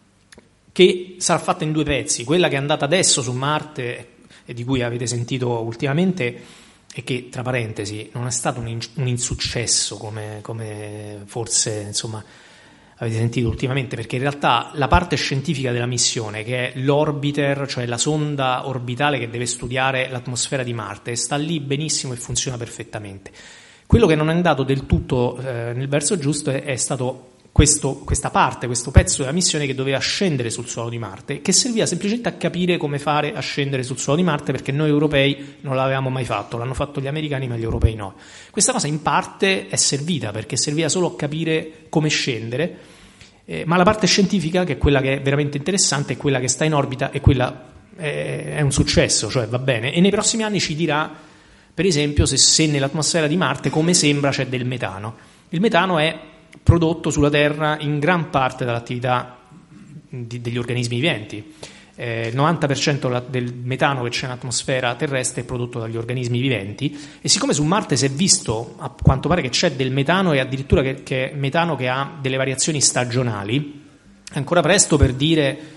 che sarà fatta in due pezzi. Quella che è andata adesso su Marte e di cui avete sentito ultimamente, e che, tra parentesi, non è stato un, in, un insuccesso come, come forse insomma avete sentito ultimamente, perché in realtà la parte scientifica della missione, che è l'orbiter, cioè la sonda orbitale che deve studiare l'atmosfera di Marte, sta lì benissimo e funziona perfettamente. Quello che non è andato del tutto eh, nel verso giusto è, è stato Questo, questa parte, questo pezzo della missione che doveva scendere sul suolo di Marte, che serviva semplicemente a capire come fare a scendere sul suolo di Marte, perché noi europei non l'avevamo mai fatto, l'hanno fatto gli americani ma gli europei no. Questa cosa in parte è servita, perché serviva solo a capire come scendere, eh, ma la parte scientifica, che è quella che è veramente interessante, è quella che sta in orbita, e quella è, è un successo, cioè va bene, e nei prossimi anni ci dirà, per esempio, se, se nell'atmosfera di Marte, come sembra, c'è del metano. Il metano è prodotto sulla Terra in gran parte dall'attività di, degli organismi viventi. Eh, il novanta per cento la, del metano che c'è nell'atmosfera terrestre è prodotto dagli organismi viventi, e siccome su Marte si è visto, a quanto pare, che c'è del metano, e addirittura che, che metano che ha delle variazioni stagionali, è ancora presto per dire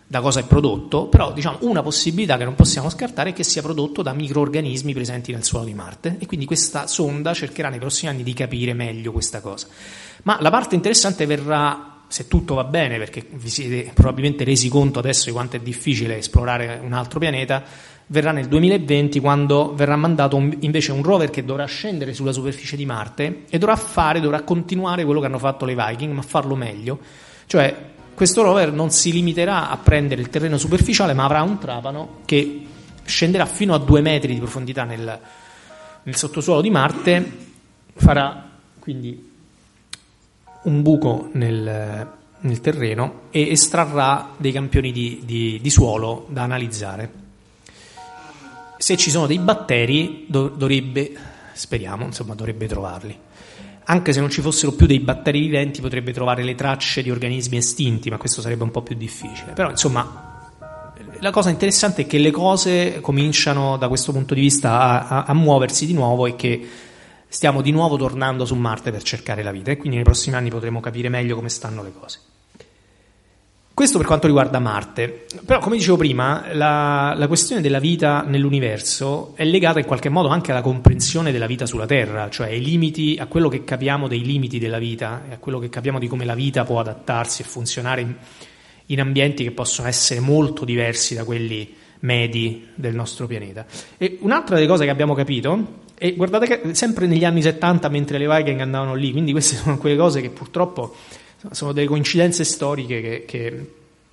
da cosa è prodotto, però diciamo una possibilità che non possiamo scartare è che sia prodotto da microorganismi presenti nel suolo di Marte, e quindi questa sonda cercherà nei prossimi anni di capire meglio questa cosa. Ma la parte interessante verrà, se tutto va bene, perché vi siete probabilmente resi conto adesso di quanto è difficile esplorare un altro pianeta, verrà nel duemilaventi, quando verrà mandato un, invece un rover che dovrà scendere sulla superficie di Marte e dovrà fare, dovrà continuare quello che hanno fatto le Viking, ma farlo meglio. Cioè, questo rover non si limiterà a prendere il terreno superficiale, ma avrà un trapano che scenderà fino a due metri di profondità nel, nel sottosuolo di Marte, farà quindi un buco nel, nel terreno e estrarrà dei campioni di, di, di suolo da analizzare. Se ci sono dei batteri, do, dovrebbe, speriamo, insomma, dovrebbe trovarli. Anche se non ci fossero più dei batteri viventi, potrebbe trovare le tracce di organismi estinti, ma questo sarebbe un po' più difficile. Però, insomma, la cosa interessante è che le cose cominciano da questo punto di vista a, a, a muoversi di nuovo, e che stiamo di nuovo tornando su Marte per cercare la vita, e quindi nei prossimi anni potremo capire meglio come stanno le cose. Questo per quanto riguarda Marte. Però, come dicevo prima, la, la questione della vita nell'universo è legata in qualche modo anche alla comprensione della vita sulla Terra, cioè ai limiti, a quello che capiamo dei limiti della vita, e a quello che capiamo di come la vita può adattarsi e funzionare in, in ambienti che possono essere molto diversi da quelli medi del nostro pianeta. E un'altra delle cose che abbiamo capito, e guardate che sempre negli anni settanta, mentre le Viking andavano lì, quindi queste sono quelle cose che purtroppo sono delle coincidenze storiche che, che,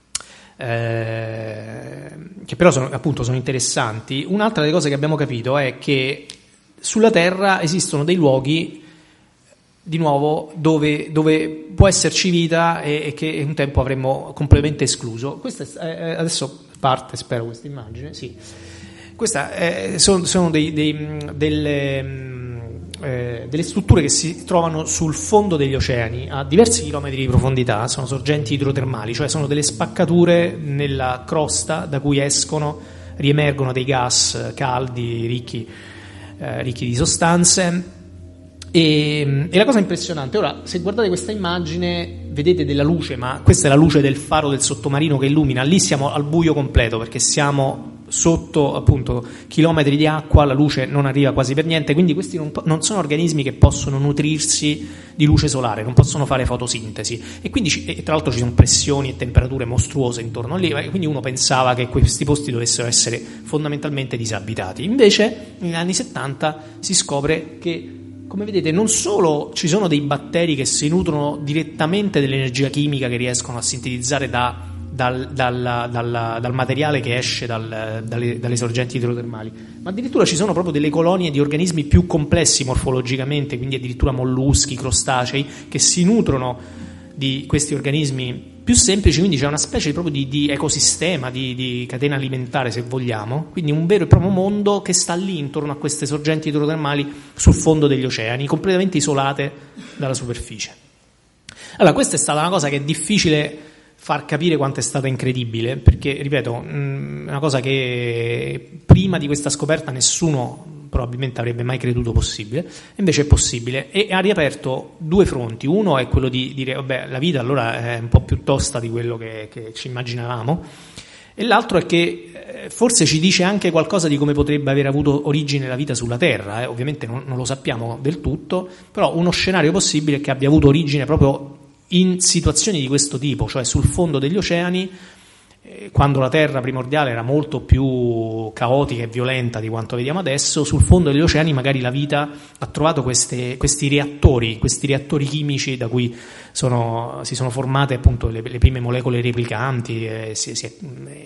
eh, che però sono, appunto, sono interessanti. Un'altra delle cose che abbiamo capito è che sulla Terra esistono dei luoghi, di nuovo, dove, dove può esserci vita e, e che un tempo avremmo completamente escluso. Questa è, eh, adesso parte, spero, questa immagine, sì. Questa è, sono, sono dei, dei, delle... Eh, delle strutture che si trovano sul fondo degli oceani a diversi chilometri di profondità. Sono sorgenti idrotermali, cioè sono delle spaccature nella crosta da cui escono, riemergono dei gas caldi ricchi, eh, ricchi di sostanze. E, e la cosa impressionante, ora, se guardate questa immagine vedete della luce, ma questa è la luce del faro del sottomarino che illumina. Lì siamo al buio completo, perché siamo sotto, appunto, chilometri di acqua, la luce non arriva quasi per niente, quindi questi non, non sono organismi che possono nutrirsi di luce solare, non possono fare fotosintesi, e quindi ci, e tra l'altro ci sono pressioni e temperature mostruose intorno a lì, quindi uno pensava che questi posti dovessero essere fondamentalmente disabitati. Invece negli anni settanta si scopre che, come vedete, non solo ci sono dei batteri che si nutrono direttamente dell'energia chimica che riescono a sintetizzare da Dal, dal, dal, dal materiale che esce dal, dalle, dalle sorgenti idrotermali, ma addirittura ci sono proprio delle colonie di organismi più complessi morfologicamente, quindi addirittura molluschi, crostacei, che si nutrono di questi organismi più semplici, quindi c'è una specie proprio di, di ecosistema, di, di catena alimentare, se vogliamo, quindi un vero e proprio mondo che sta lì intorno a queste sorgenti idrotermali sul fondo degli oceani, completamente isolate dalla superficie. Allora, questa è stata una cosa che è difficile far capire quanto è stata incredibile, perché, ripeto, una cosa che prima di questa scoperta nessuno probabilmente avrebbe mai creduto possibile, invece è possibile, e ha riaperto due fronti. Uno è quello di dire, vabbè, la vita allora è un po' più tosta di quello che, che ci immaginavamo, e l'altro è che forse ci dice anche qualcosa di come potrebbe aver avuto origine la vita sulla Terra, eh. Ovviamente non, non lo sappiamo del tutto, però uno scenario possibile è che abbia avuto origine proprio in situazioni di questo tipo, cioè sul fondo degli oceani, eh, quando la Terra primordiale era molto più caotica e violenta di quanto vediamo adesso. Sul fondo degli oceani magari la vita ha trovato queste, questi reattori, questi reattori chimici da cui sono, si sono formate appunto le, le prime molecole replicanti e, si, si,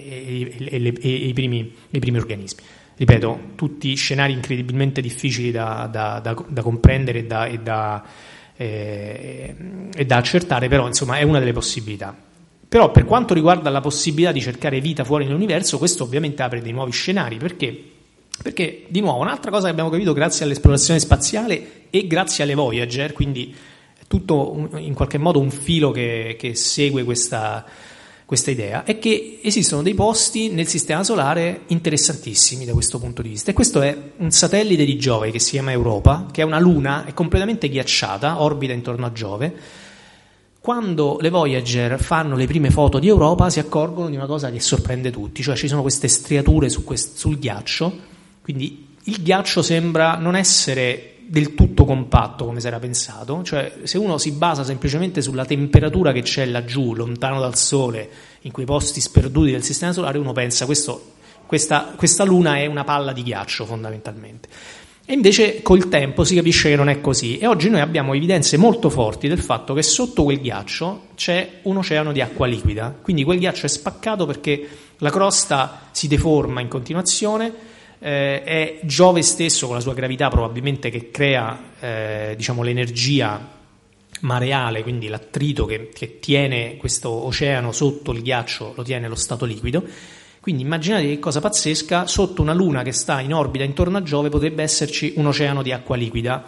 e, e, e, e i, primi, i primi organismi. Ripeto, tutti scenari incredibilmente difficili da, da, da, da comprendere e da, e da E, e da accertare, però insomma è una delle possibilità. Però per quanto riguarda la possibilità di cercare vita fuori nell'universo, questo ovviamente apre dei nuovi scenari. Perché? Perché, di nuovo, un'altra cosa che abbiamo capito grazie all'esplorazione spaziale e grazie alle Voyager, quindi è tutto un, in qualche modo un filo che, che segue questa questa idea, è che esistono dei posti nel sistema solare interessantissimi da questo punto di vista, e questo è un satellite di Giove che si chiama Europa, che è una luna, è completamente ghiacciata, orbita intorno a Giove, quando le Voyager fanno le prime foto di Europa si accorgono di una cosa che sorprende tutti, cioè ci sono queste striature su quest- sul ghiaccio, quindi il ghiaccio sembra non essere del tutto compatto come si era pensato, cioè se uno si basa semplicemente sulla temperatura che c'è laggiù, lontano dal Sole, in quei posti sperduti del Sistema Solare, uno pensa questo, questa, questa luna è una palla di ghiaccio fondamentalmente. E invece col tempo si capisce che non è così, e oggi noi abbiamo evidenze molto forti del fatto che sotto quel ghiaccio c'è un oceano di acqua liquida, quindi quel ghiaccio è spaccato perché la crosta si deforma in continuazione, eh, è Giove stesso con la sua gravità probabilmente che crea eh, diciamo l'energia mareale, quindi l'attrito che, che tiene questo oceano sotto il ghiaccio, lo tiene lo stato liquido. Quindi immaginate che cosa pazzesca, sotto una luna che sta in orbita intorno a Giove potrebbe esserci un oceano di acqua liquida.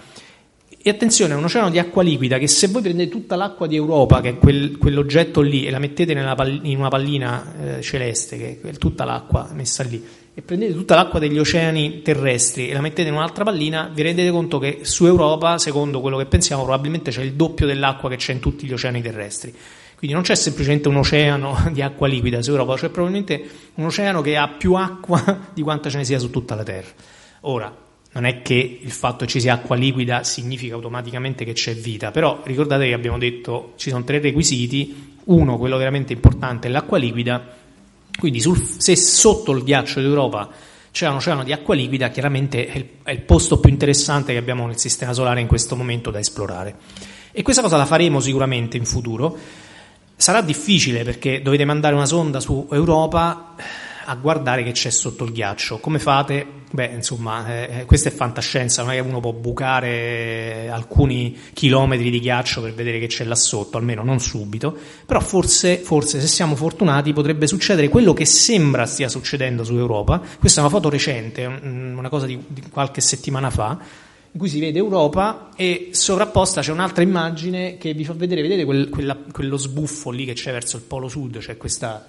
E attenzione, è un oceano di acqua liquida che se voi prendete tutta l'acqua di Europa, che è quel, quell'oggetto lì, e la mettete nella pall- in una pallina eh, celeste, che è tutta l'acqua messa lì, e prendete tutta l'acqua degli oceani terrestri e la mettete in un'altra pallina, vi rendete conto che su Europa, secondo quello che pensiamo, probabilmente c'è il doppio dell'acqua che c'è in tutti gli oceani terrestri. Quindi non c'è semplicemente un oceano di acqua liquida su Europa, c'è probabilmente un oceano che ha più acqua di quanta ce ne sia su tutta la Terra. Ora, non è che il fatto che ci sia acqua liquida significa automaticamente che c'è vita, però ricordate che abbiamo detto ci sono tre requisiti, uno, quello veramente importante, è l'acqua liquida, quindi sul, se sotto il ghiaccio d'Europa c'è un oceano di acqua liquida, chiaramente è il, è il posto più interessante che abbiamo nel Sistema Solare in questo momento da esplorare. E questa cosa la faremo sicuramente in futuro. Sarà difficile perché dovete mandare una sonda su Europa a guardare che c'è sotto il ghiaccio. Come fate? Beh, insomma, eh, questa è fantascienza, non è che uno può bucare alcuni chilometri di ghiaccio per vedere che c'è là sotto, almeno non subito, però forse, forse se siamo fortunati potrebbe succedere quello che sembra stia succedendo su Europa. Questa è una foto recente, una cosa di, di qualche settimana fa, in cui si vede Europa e sovrapposta c'è un'altra immagine che vi fa vedere, vedete quel, quella, quello sbuffo lì che c'è verso il polo sud, cioè questa,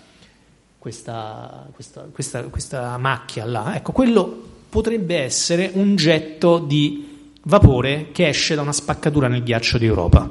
questa, questa, questa, questa macchia là, ecco, quello potrebbe essere un getto di vapore che esce da una spaccatura nel ghiaccio d'Europa.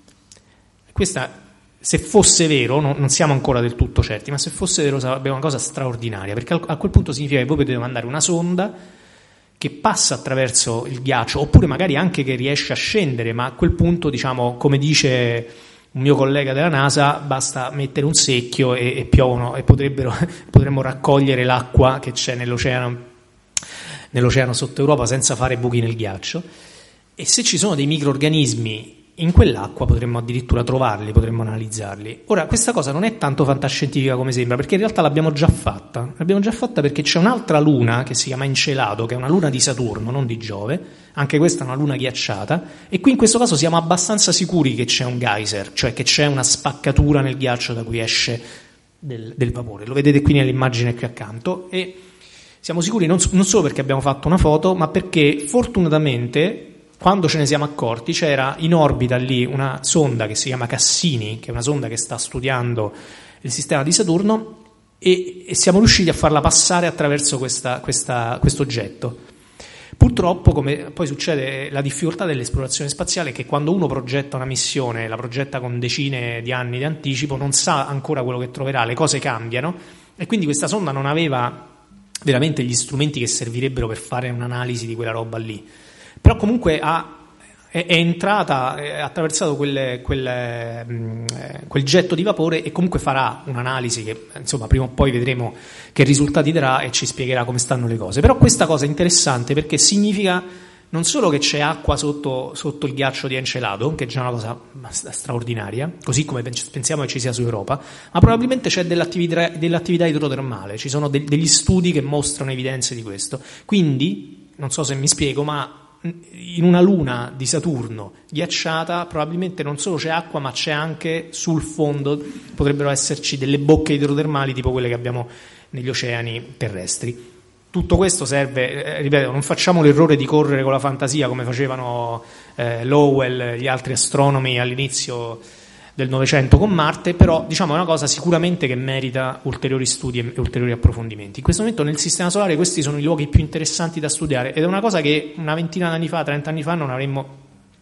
Questa, se fosse vero, no, non siamo ancora del tutto certi, ma se fosse vero sarebbe una cosa straordinaria, perché a quel punto significa che voi potete mandare una sonda che passa attraverso il ghiaccio, oppure magari anche che riesce a scendere, ma a quel punto, diciamo, come dice un mio collega della NASA, basta mettere un secchio e, e piovono e potrebbero, potremmo raccogliere l'acqua che c'è nell'oceano, nell'oceano sotto Europa senza fare buchi nel ghiaccio. E se ci sono dei microrganismi in quell'acqua potremmo addirittura trovarli, potremmo analizzarli. Ora, questa cosa non è tanto fantascientifica come sembra, perché in realtà l'abbiamo già fatta. L'abbiamo già fatta perché c'è un'altra luna che si chiama Encelato, che è una luna di Saturno, non di Giove, anche questa è una luna ghiacciata, e qui in questo caso siamo abbastanza sicuri che c'è un geyser, cioè che c'è una spaccatura nel ghiaccio da cui esce del, del vapore. Lo vedete qui nell'immagine qui accanto, e siamo sicuri non, non solo perché abbiamo fatto una foto, ma perché fortunatamente quando ce ne siamo accorti c'era in orbita lì una sonda che si chiama Cassini, che è una sonda che sta studiando il sistema di Saturno, e, e siamo riusciti a farla passare attraverso questa, questa, questo oggetto. Purtroppo, come poi succede, la difficoltà dell'esplorazione spaziale è che quando uno progetta una missione, la progetta con decine di anni di anticipo, non sa ancora quello che troverà, le cose cambiano, e quindi questa sonda non aveva veramente gli strumenti che servirebbero per fare un'analisi di quella roba lì. Però comunque ha, è, è entrata, ha attraversato quel, quel, mh, quel getto di vapore, e comunque farà un'analisi che, insomma, prima o poi vedremo che risultati darà e ci spiegherà come stanno le cose. Però questa cosa è interessante perché significa non solo che c'è acqua sotto, sotto il ghiaccio di Encelato, che è già una cosa straordinaria, così come pensiamo che ci sia su Europa, ma probabilmente c'è dell'attività, dell'attività idrotermale, ci sono de, degli studi che mostrano evidenze di questo. Quindi, non so se mi spiego, ma in una luna di Saturno ghiacciata probabilmente non solo c'è acqua, ma c'è anche sul fondo, potrebbero esserci delle bocche idrotermali tipo quelle che abbiamo negli oceani terrestri. Tutto questo serve, eh, ripeto, non facciamo l'errore di correre con la fantasia come facevano eh, Lowell e gli altri astronomi all'inizio del Novecento con Marte, però diciamo è una cosa sicuramente che merita ulteriori studi e ulteriori approfondimenti. In questo momento nel Sistema Solare questi sono i luoghi più interessanti da studiare, ed è una cosa che una ventina d'anni fa, trenta anni fa non avremmo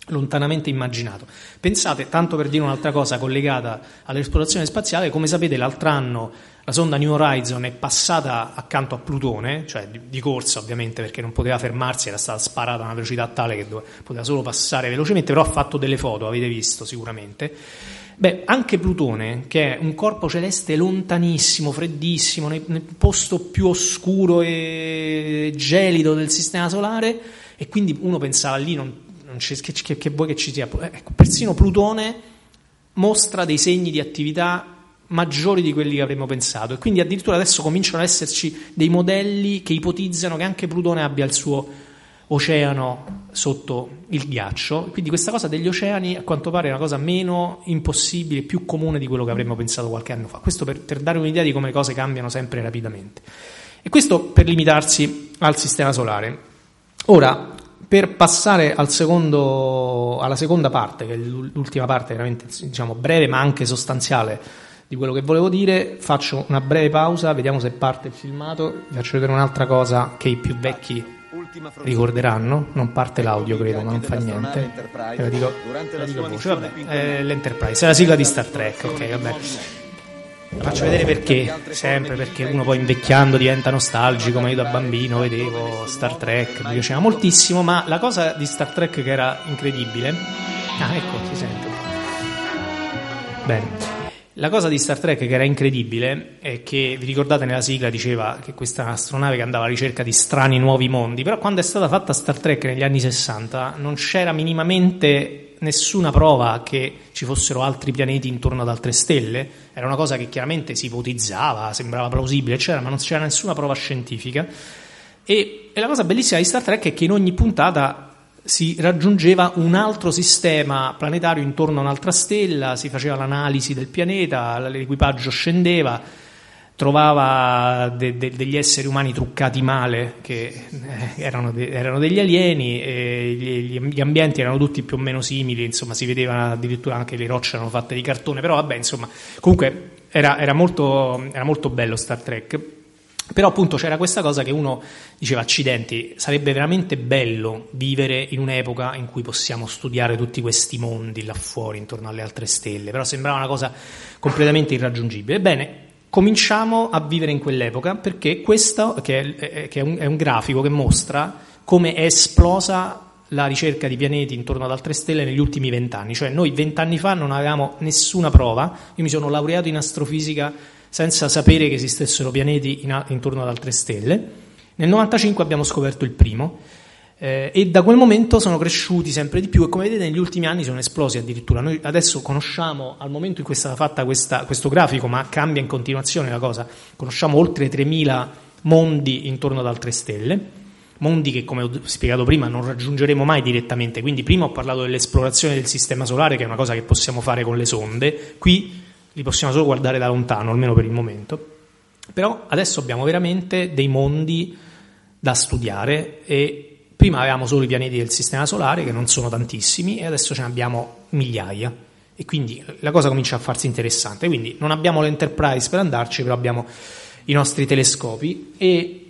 lontanamente immaginato. Pensate, tanto per dire un'altra cosa collegata all'esplorazione spaziale, come sapete l'altro anno la sonda New Horizon è passata accanto a Plutone, cioè di, di corsa ovviamente, perché non poteva fermarsi, era stata sparata a una velocità tale che dove, poteva solo passare velocemente, però ha fatto delle foto, avete visto sicuramente. Beh, anche Plutone, che è un corpo celeste lontanissimo, freddissimo, nel, nel posto più oscuro e gelido del sistema solare, e quindi uno pensava lì non, non c'è, che, che, che vuoi che ci sia. Ecco, persino Plutone mostra dei segni di attività maggiori di quelli che avremmo pensato, e quindi addirittura adesso cominciano ad esserci dei modelli che ipotizzano che anche Plutone abbia il suo oceano sotto il ghiaccio. Quindi questa cosa degli oceani a quanto pare è una cosa meno impossibile, più comune di quello che avremmo pensato qualche anno fa. Questo per, per dare un'idea di come le cose cambiano sempre rapidamente, e questo per limitarsi al sistema solare. Ora, per passare al secondo, alla seconda parte, che è l'ultima parte veramente, diciamo, breve ma anche sostanziale di quello che volevo dire, faccio una breve pausa, vediamo se parte il filmato. Vi faccio vedere un'altra cosa che i più vecchi ricorderanno. Non parte l'audio, credo, ma non fa niente. La dico, la dico voce, vabbè, è l'Enterprise, è la sigla di Star Trek, ok, vabbè. La faccio vedere perché, sempre perché uno poi invecchiando diventa nostalgico, ma io da bambino vedevo Star Trek, mi piaceva moltissimo, ma la cosa di Star Trek che era incredibile... Ah, ecco, si sente. Bene. La cosa di Star Trek che era incredibile è che, vi ricordate, nella sigla diceva che questa è un'astronave che andava alla ricerca di strani nuovi mondi, però quando è stata fatta Star Trek negli anni sessanta non c'era minimamente nessuna prova che ci fossero altri pianeti intorno ad altre stelle. Era una cosa che chiaramente si ipotizzava, sembrava plausibile, eccetera, ma non c'era nessuna prova scientifica. E, e la cosa bellissima di Star Trek è che in ogni puntata si raggiungeva un altro sistema planetario intorno a un'altra stella, si faceva l'analisi del pianeta, l'equipaggio scendeva, trovava de, de, degli esseri umani truccati male che eh, erano, de, erano degli alieni, e gli, gli ambienti erano tutti più o meno simili, insomma si vedevano addirittura anche le rocce erano fatte di cartone, però vabbè, insomma, comunque era, era, molto, era molto bello Star Trek. Però appunto c'era questa cosa che uno diceva: accidenti, sarebbe veramente bello vivere in un'epoca in cui possiamo studiare tutti questi mondi là fuori intorno alle altre stelle, però sembrava una cosa completamente irraggiungibile. Ebbene, cominciamo a vivere in quell'epoca, perché questo che è, che è, un, è un grafico che mostra come è esplosa la ricerca di pianeti intorno ad altre stelle negli ultimi vent'anni. Cioè noi vent'anni fa non avevamo nessuna prova, io mi sono laureato in astrofisica senza sapere che esistessero pianeti in a, intorno ad altre stelle. Nel novantacinque abbiamo scoperto il primo, eh, e da quel momento sono cresciuti sempre di più, e come vedete negli ultimi anni sono esplosi addirittura. Noi adesso conosciamo, al momento in cui è stata fatta questa, questo grafico, ma cambia in continuazione la cosa, conosciamo oltre tremila mondi intorno ad altre stelle, mondi che, come ho spiegato prima, non raggiungeremo mai direttamente. Quindi prima ho parlato dell'esplorazione del sistema solare, che è una cosa che possiamo fare con le sonde, qui li possiamo solo guardare da lontano, almeno per il momento. Però adesso abbiamo veramente dei mondi da studiare, e prima avevamo solo i pianeti del sistema solare, che non sono tantissimi, e adesso ce ne abbiamo migliaia, e quindi la cosa comincia a farsi interessante. Quindi non abbiamo l'Enterprise per andarci, però abbiamo i nostri telescopi, e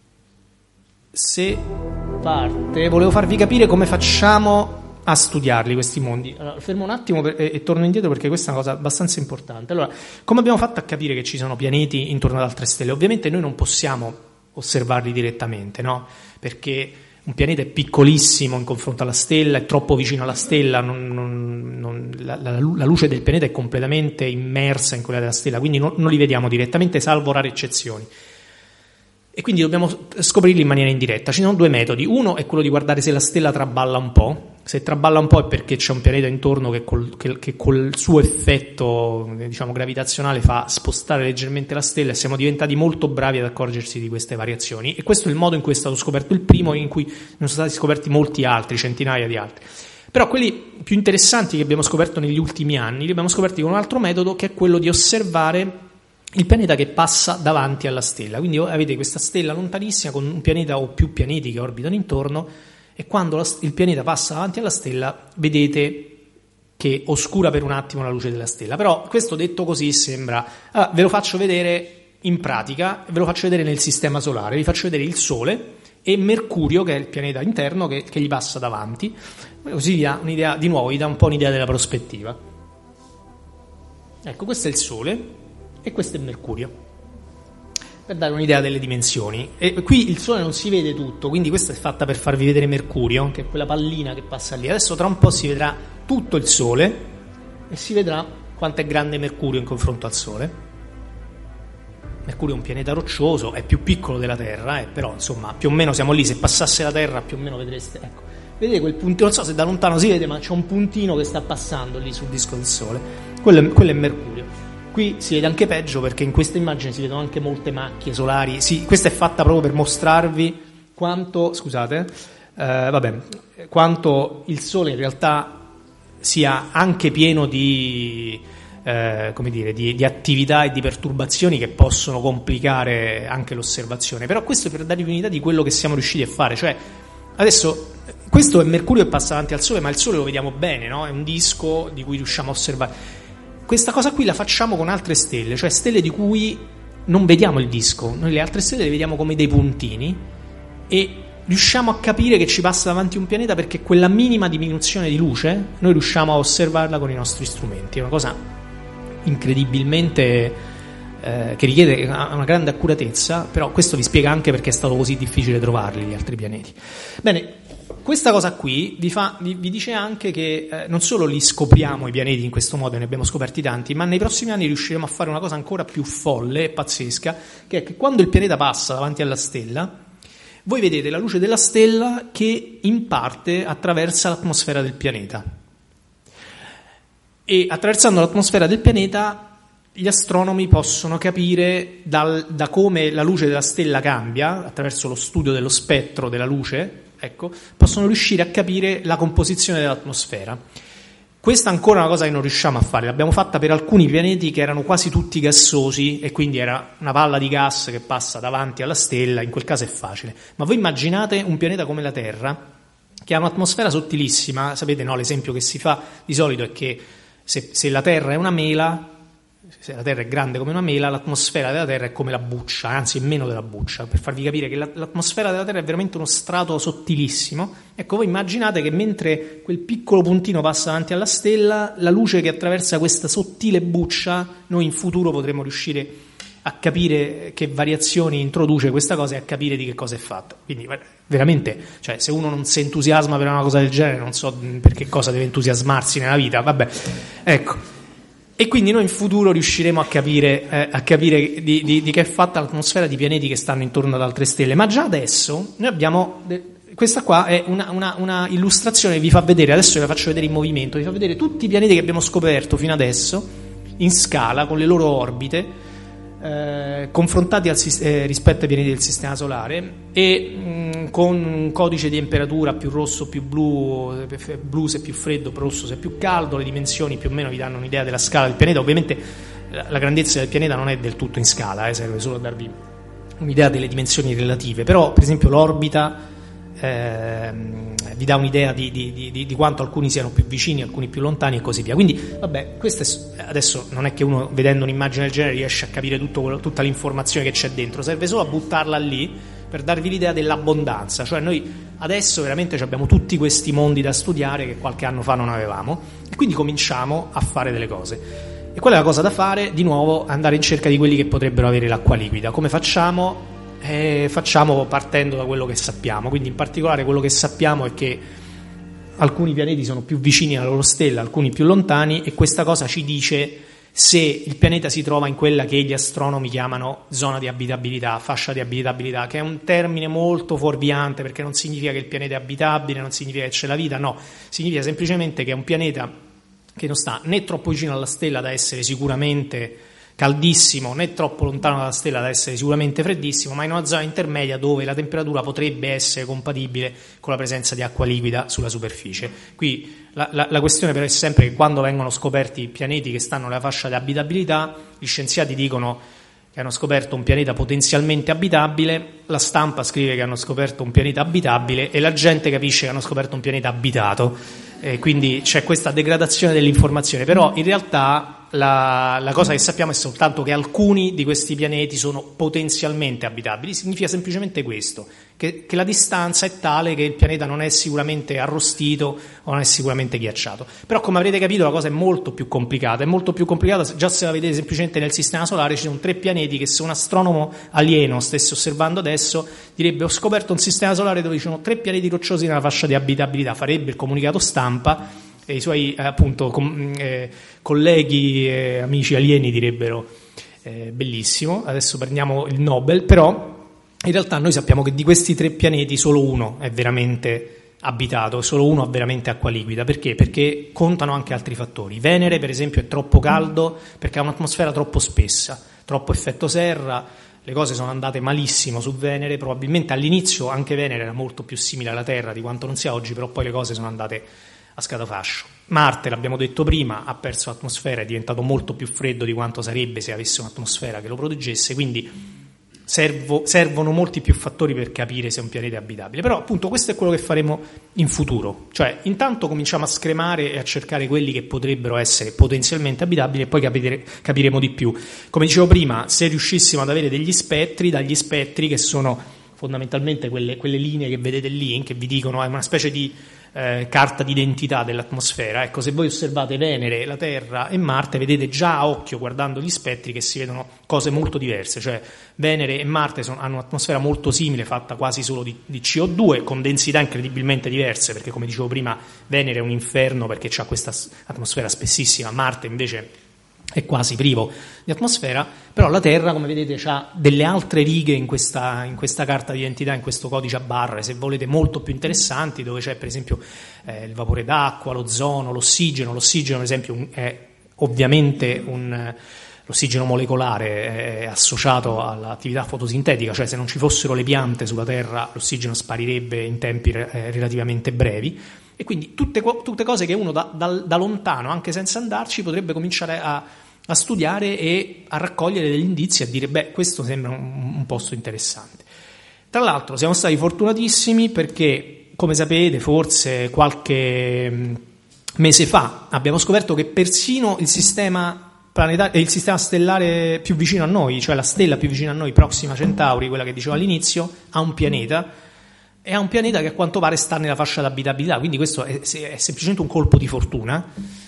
se parte volevo farvi capire come facciamo a studiarli questi mondi. Allora, fermo un attimo per, e, e torno indietro, perché questa è una cosa abbastanza importante. Allora, come abbiamo fatto a capire che ci sono pianeti intorno ad altre stelle? Ovviamente noi non possiamo osservarli direttamente, no? Perché un pianeta è piccolissimo in confronto alla stella, è troppo vicino alla stella, non, non, non, la, la, la luce del pianeta è completamente immersa in quella della stella, quindi non, non li vediamo direttamente, salvo rare eccezioni. E quindi dobbiamo scoprirli in maniera indiretta. Ci sono due metodi. Uno è quello di guardare se la stella traballa un po'. Se traballa un po' è perché c'è un pianeta intorno che col, che, che col suo effetto, diciamo, gravitazionale fa spostare leggermente la stella, e siamo diventati molto bravi ad accorgersi di queste variazioni. E questo è il modo in cui è stato scoperto il primo, e in cui non sono stati scoperti molti altri, centinaia di altri. Però quelli più interessanti che abbiamo scoperto negli ultimi anni li abbiamo scoperti con un altro metodo, che è quello di osservare il pianeta che passa davanti alla stella. Quindi avete questa stella lontanissima con un pianeta o più pianeti che orbitano intorno, e quando la, il pianeta passa davanti alla stella vedete che oscura per un attimo la luce della stella. Però questo detto così sembra... Allora, ve lo faccio vedere in pratica, ve lo faccio vedere nel sistema solare. Vi faccio vedere il Sole, e Mercurio, che è il pianeta interno, che, che gli passa davanti. Così vi dà un'idea, di nuovo, vi dà un po' un'idea della prospettiva. Ecco, questo è il Sole e questo è Mercurio, per dare un'idea delle dimensioni. E qui il Sole non si vede tutto, quindi questa è fatta per farvi vedere Mercurio, che è quella pallina che passa lì. Adesso tra un po' si vedrà tutto il Sole e si vedrà quanto è grande Mercurio in confronto al Sole. Mercurio è un pianeta roccioso, è più piccolo della Terra, eh, però insomma più o meno siamo lì. Se passasse la Terra più o meno vedreste, ecco, vedete quel puntino, non so se da lontano si vede, ma c'è un puntino che sta passando lì sul disco del Sole. Quello è, quello è Mercurio. Qui si vede anche peggio, perché in questa immagine si vedono anche molte macchie solari. Sì, questa è fatta proprio per mostrarvi quanto, scusate, eh, vabbè, quanto il Sole in realtà sia anche pieno di, eh, come dire, di, di attività e di perturbazioni che possono complicare anche l'osservazione. Però questo è per darvi un'idea di quello che siamo riusciti a fare. Cioè, adesso questo è Mercurio che passa davanti al Sole, ma il Sole lo vediamo bene, no? È un disco di cui riusciamo a osservare. Questa cosa qui la facciamo con altre stelle, cioè stelle di cui non vediamo il disco. Noi le altre stelle le vediamo come dei puntini e riusciamo a capire che ci passa davanti un pianeta, perché quella minima diminuzione di luce noi riusciamo a osservarla con i nostri strumenti. È una cosa incredibilmente eh, che richiede una grande accuratezza, però questo vi spiega anche perché è stato così difficile trovarli gli altri pianeti. Bene, questa cosa qui vi, fa, vi, vi dice anche che eh, non solo li scopriamo i pianeti in questo modo, ne abbiamo scoperti tanti, ma nei prossimi anni riusciremo a fare una cosa ancora più folle e pazzesca, che è che quando il pianeta passa davanti alla stella, voi vedete la luce della stella che in parte attraversa l'atmosfera del pianeta. E attraversando l'atmosfera del pianeta gli astronomi possono capire dal, da come la luce della stella cambia, attraverso lo studio dello spettro della luce, ecco, possono riuscire a capire la composizione dell'atmosfera. Questa è ancora una cosa che non riusciamo a fare, l'abbiamo fatta per alcuni pianeti che erano quasi tutti gassosi e quindi era una palla di gas che passa davanti alla stella, in quel caso è facile. Ma voi immaginate un pianeta come la Terra, che ha un'atmosfera sottilissima, sapete, no? L'esempio che si fa di solito è che se, se la Terra è una mela, se la Terra è grande come una mela, l'atmosfera della Terra è come la buccia, anzi è meno della buccia, per farvi capire che l'atmosfera della Terra è veramente uno strato sottilissimo. Ecco, voi immaginate che mentre quel piccolo puntino passa davanti alla stella, la luce che attraversa questa sottile buccia, noi in futuro potremo riuscire a capire che variazioni introduce questa cosa e a capire di che cosa è fatta. Quindi veramente, cioè, se uno non si entusiasma per una cosa del genere, non so per che cosa deve entusiasmarsi nella vita, vabbè, ecco. E quindi noi in futuro riusciremo a capire, eh, a capire di, di, di che è fatta l'atmosfera di pianeti che stanno intorno ad altre stelle. Ma già adesso noi abbiamo, questa qua è una, una, una illustrazione che vi fa vedere, adesso ve la faccio vedere in movimento, vi fa vedere tutti i pianeti che abbiamo scoperto fino adesso in scala con le loro orbite, eh, confrontati al, eh, rispetto ai pianeti del sistema solare e mh, con un codice di temperatura più rosso, più blu, blu se è più freddo, rosso se è più caldo. Le dimensioni più o meno vi danno un'idea della scala del pianeta. Ovviamente la, la grandezza del pianeta non è del tutto in scala, eh, serve solo a darvi un'idea delle dimensioni relative, però per esempio l'orbita eh, vi dà un'idea di, di, di, di quanto alcuni siano più vicini, alcuni più lontani e così via. Quindi vabbè, questo è, adesso non è che uno vedendo un'immagine del genere riesce a capire tutto quello, tutta l'informazione che c'è dentro, serve solo a buttarla lì per darvi l'idea dell'abbondanza. Cioè noi adesso veramente abbiamo tutti questi mondi da studiare che qualche anno fa non avevamo e quindi cominciamo a fare delle cose. E qual è la cosa da fare? Di nuovo andare in cerca di quelli che potrebbero avere l'acqua liquida. Come facciamo? Eh, facciamo partendo da quello che sappiamo, quindi in particolare quello che sappiamo è che alcuni pianeti sono più vicini alla loro stella, alcuni più lontani, e questa cosa ci dice se il pianeta si trova in quella che gli astronomi chiamano zona di abitabilità, fascia di abitabilità, che è un termine molto fuorviante perché non significa che il pianeta è abitabile, non significa che c'è la vita, no, significa semplicemente che è un pianeta che non sta né troppo vicino alla stella da essere sicuramente caldissimo, né troppo lontano dalla stella da essere sicuramente freddissimo, ma in una zona intermedia dove la temperatura potrebbe essere compatibile con la presenza di acqua liquida sulla superficie. Qui la, la, la questione però è sempre che quando vengono scoperti pianeti che stanno nella fascia di abitabilità, gli scienziati dicono che hanno scoperto un pianeta potenzialmente abitabile, la stampa scrive che hanno scoperto un pianeta abitabile e la gente capisce che hanno scoperto un pianeta abitato, e quindi c'è questa degradazione dell'informazione. Però in realtà la, la cosa che sappiamo è soltanto che alcuni di questi pianeti sono potenzialmente abitabili. Significa semplicemente questo, che che, che la distanza è tale che il pianeta non è sicuramente arrostito o non è sicuramente ghiacciato. Però, come avrete capito, la cosa è molto più complicata, è molto più complicata, già se la vedete semplicemente nel sistema solare ci sono tre pianeti che se un astronomo alieno stesse osservando adesso direbbe: ho scoperto un sistema solare dove ci sono tre pianeti rocciosi nella fascia di abitabilità, farebbe il comunicato stampa e i suoi eh, appunto com, eh, colleghi e amici alieni direbbero eh, bellissimo, adesso prendiamo il Nobel. Però in realtà noi sappiamo che di questi tre pianeti solo uno è veramente abitato, solo uno ha veramente acqua liquida. Perché? Perché contano anche altri fattori. Venere, per esempio, è troppo caldo perché ha un'atmosfera troppo spessa, troppo effetto serra, le cose sono andate malissimo su Venere, probabilmente all'inizio anche Venere era molto più simile alla Terra di quanto non sia oggi, però poi le cose sono andate a scatafascio. Marte, l'abbiamo detto prima, ha perso l'atmosfera, è diventato molto più freddo di quanto sarebbe se avesse un'atmosfera che lo proteggesse, quindi Servo, servono molti più fattori per capire se un pianeta è abitabile. Però appunto questo è quello che faremo in futuro, cioè intanto cominciamo a scremare e a cercare quelli che potrebbero essere potenzialmente abitabili e poi capire, capiremo di più. Come dicevo prima, se riuscissimo ad avere degli spettri, dagli spettri che sono fondamentalmente quelle, quelle linee che vedete lì, che vi dicono è una specie di eh, carta d'identità dell'atmosfera. Ecco, se voi osservate Venere, la Terra e Marte, vedete già a occhio, guardando gli spettri, che si vedono cose molto diverse. Cioè Venere e Marte sono, hanno un'atmosfera molto simile, fatta quasi solo di, di C O due, con densità incredibilmente diverse, perché come dicevo prima Venere è un inferno perché ha questa atmosfera spessissima, Marte invece è quasi privo di atmosfera. Però la Terra, come vedete, ha delle altre righe in questa, in questa carta di identità, in questo codice a barre, se volete, molto più interessanti, dove c'è per esempio eh, il vapore d'acqua, l'ozono, l'ossigeno. L'ossigeno, per esempio, è ovviamente un... L'ossigeno molecolare è associato all'attività fotosintetica, cioè se non ci fossero le piante sulla Terra l'ossigeno sparirebbe in tempi eh, relativamente brevi, e quindi tutte, tutte cose che uno da, da, da lontano, anche senza andarci, potrebbe cominciare a, a studiare e a raccogliere degli indizi, a dire beh, questo sembra un, un posto interessante. Tra l'altro siamo stati fortunatissimi perché, come sapete, forse qualche mese fa abbiamo scoperto che persino il sistema planetario, il sistema stellare più vicino a noi, cioè la stella più vicina a noi, Proxima Centauri, quella che dicevo all'inizio, ha un pianeta, e ha un pianeta che a quanto pare sta nella fascia d'abitabilità, quindi questo è, è semplicemente un colpo di fortuna,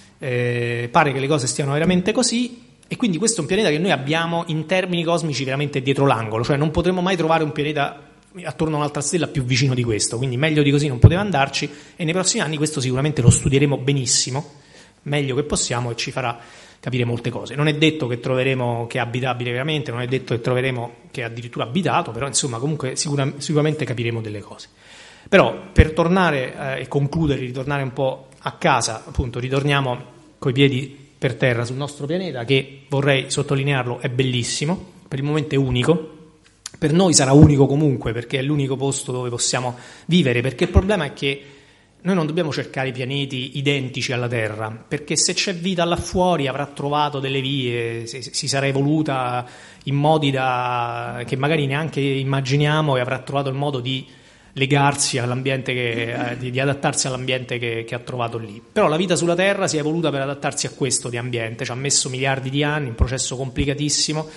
eh, pare che le cose stiano veramente così, e quindi questo è un pianeta che noi abbiamo in termini cosmici veramente dietro l'angolo, cioè non potremo mai trovare un pianeta attorno a un'altra stella più vicino di questo, quindi meglio di così non poteva andarci, e nei prossimi anni questo sicuramente lo studieremo benissimo, meglio che possiamo, e ci farà capire molte cose. Non è detto che troveremo che è abitabile veramente, non è detto che troveremo che è addirittura abitato, però insomma comunque sicura, sicuramente capiremo delle cose. Però per tornare eh, e concludere, ritornare un po' a casa, appunto ritorniamo coi piedi per terra sul nostro pianeta, che vorrei sottolinearlo è bellissimo, per il momento è unico, per noi sarà unico comunque perché è l'unico posto dove possiamo vivere, perché il problema è che noi non dobbiamo cercare pianeti identici alla Terra, perché se c'è vita là fuori avrà trovato delle vie, si sarà evoluta in modi da, che magari neanche immaginiamo, e avrà trovato il modo di legarsi all'ambiente, che, eh, di, di adattarsi all'ambiente che, che ha trovato lì. Però la vita sulla Terra si è evoluta per adattarsi a questo di ambiente, ci ha messo miliardi di anni, un processo complicatissimo,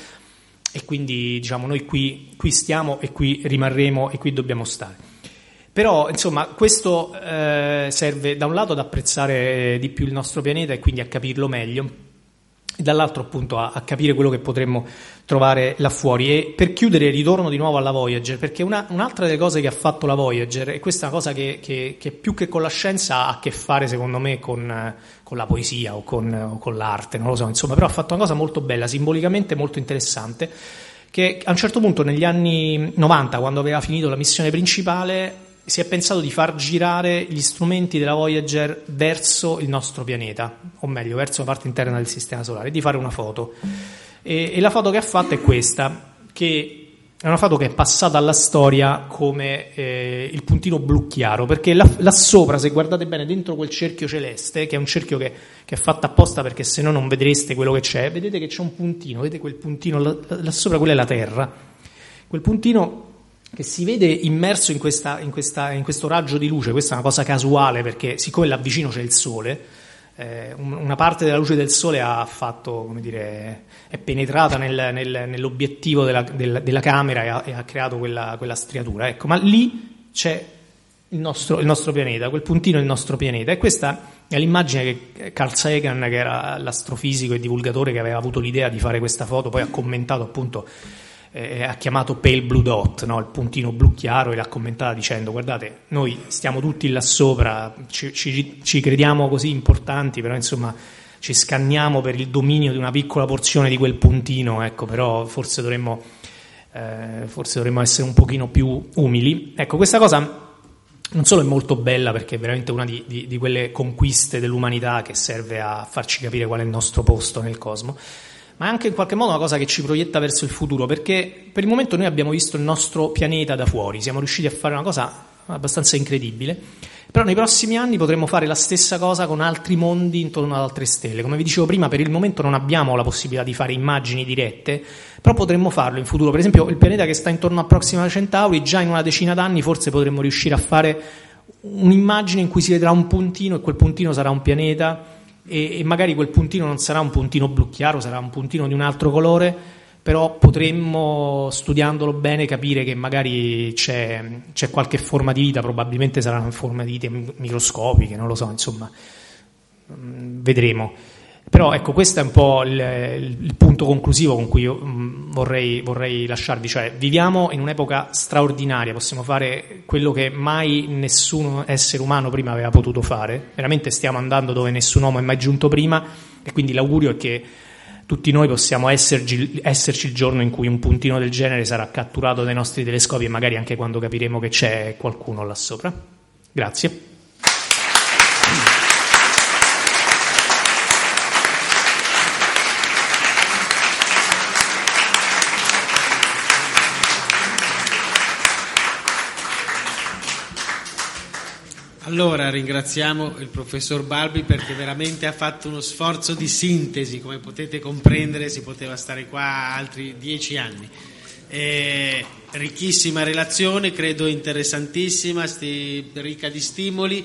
e quindi diciamo noi qui, qui stiamo e qui rimarremo e qui dobbiamo stare. Però, insomma, questo eh, serve da un lato ad apprezzare di più il nostro pianeta e quindi a capirlo meglio, e dall'altro appunto a, a capire quello che potremmo trovare là fuori. E per chiudere ritorno di nuovo alla Voyager, perché una, un'altra delle cose che ha fatto la Voyager, e questa è una cosa che, che, che più che con la scienza ha a che fare secondo me con, con la poesia o con, o con l'arte, non lo so, insomma, però ha fatto una cosa molto bella, simbolicamente molto interessante, che a un certo punto negli anni novanta, quando aveva finito la missione principale, si è pensato di far girare gli strumenti della Voyager verso il nostro pianeta, o meglio, verso la parte interna del sistema solare, di fare una foto. E, e la foto che ha fatto è questa, che è una foto che è passata alla storia come eh, il puntino blu chiaro, perché là, là sopra, se guardate bene, dentro quel cerchio celeste, che è un cerchio che, che è fatto apposta perché se no non vedreste quello che c'è, vedete che c'è un puntino, vedete quel puntino là, là sopra, quella è la Terra. Quel puntino che si vede immerso in, questa, in, questa, in questo raggio di luce, questa è una cosa casuale perché siccome là vicino c'è il Sole, eh, una parte della luce del sole ha fatto, come dire, è penetrata nel, nel, nell'obiettivo della, della, della camera e ha, e ha creato quella, quella striatura. Ecco, ma lì c'è il nostro, il nostro pianeta, quel puntino è il nostro pianeta, e questa è l'immagine che Carl Sagan, che era l'astrofisico e divulgatore che aveva avuto l'idea di fare questa foto, poi ha commentato appunto, eh, ha chiamato Pale Blue Dot, no? Il puntino blu chiaro, e l'ha commentata dicendo: guardate, noi stiamo tutti là sopra, ci, ci, ci crediamo così importanti, però insomma ci scanniamo per il dominio di una piccola porzione di quel puntino, ecco, però forse dovremmo, eh, forse dovremmo essere un pochino più umili. Ecco, questa cosa non solo è molto bella, perché è veramente una di, di, di quelle conquiste dell'umanità che serve a farci capire qual è il nostro posto nel cosmo, ma è anche in qualche modo una cosa che ci proietta verso il futuro, perché per il momento noi abbiamo visto il nostro pianeta da fuori, siamo riusciti a fare una cosa abbastanza incredibile, però nei prossimi anni potremo fare la stessa cosa con altri mondi intorno ad altre stelle. Come vi dicevo prima, per il momento non abbiamo la possibilità di fare immagini dirette, però potremmo farlo in futuro. Per esempio il pianeta che sta intorno a Proxima Centauri, già in una decina d'anni forse potremmo riuscire a fare un'immagine in cui si vedrà un puntino, e quel puntino sarà un pianeta, e, e magari quel puntino non sarà un puntino blu chiaro, sarà un puntino di un altro colore, però potremmo, studiandolo bene, capire che magari c'è, c'è qualche forma di vita, probabilmente saranno forme di vita microscopiche, non lo so, insomma, vedremo. Però ecco, questo è un po' il, il punto conclusivo con cui io vorrei, vorrei lasciarvi, cioè viviamo in un'epoca straordinaria, possiamo fare quello che mai nessun essere umano prima aveva potuto fare, veramente stiamo andando dove nessun uomo è mai giunto prima, e quindi l'augurio è che tutti noi possiamo esserci, esserci il giorno in cui un puntino del genere sarà catturato dai nostri telescopi, e magari anche quando capiremo che c'è qualcuno là sopra. Grazie. Allora ringraziamo il professor Balbi, perché veramente ha fatto uno sforzo di sintesi. Come potete comprendere, si poteva stare qua altri dieci anni. Eh, ricchissima relazione, credo interessantissima, sti, ricca di stimoli.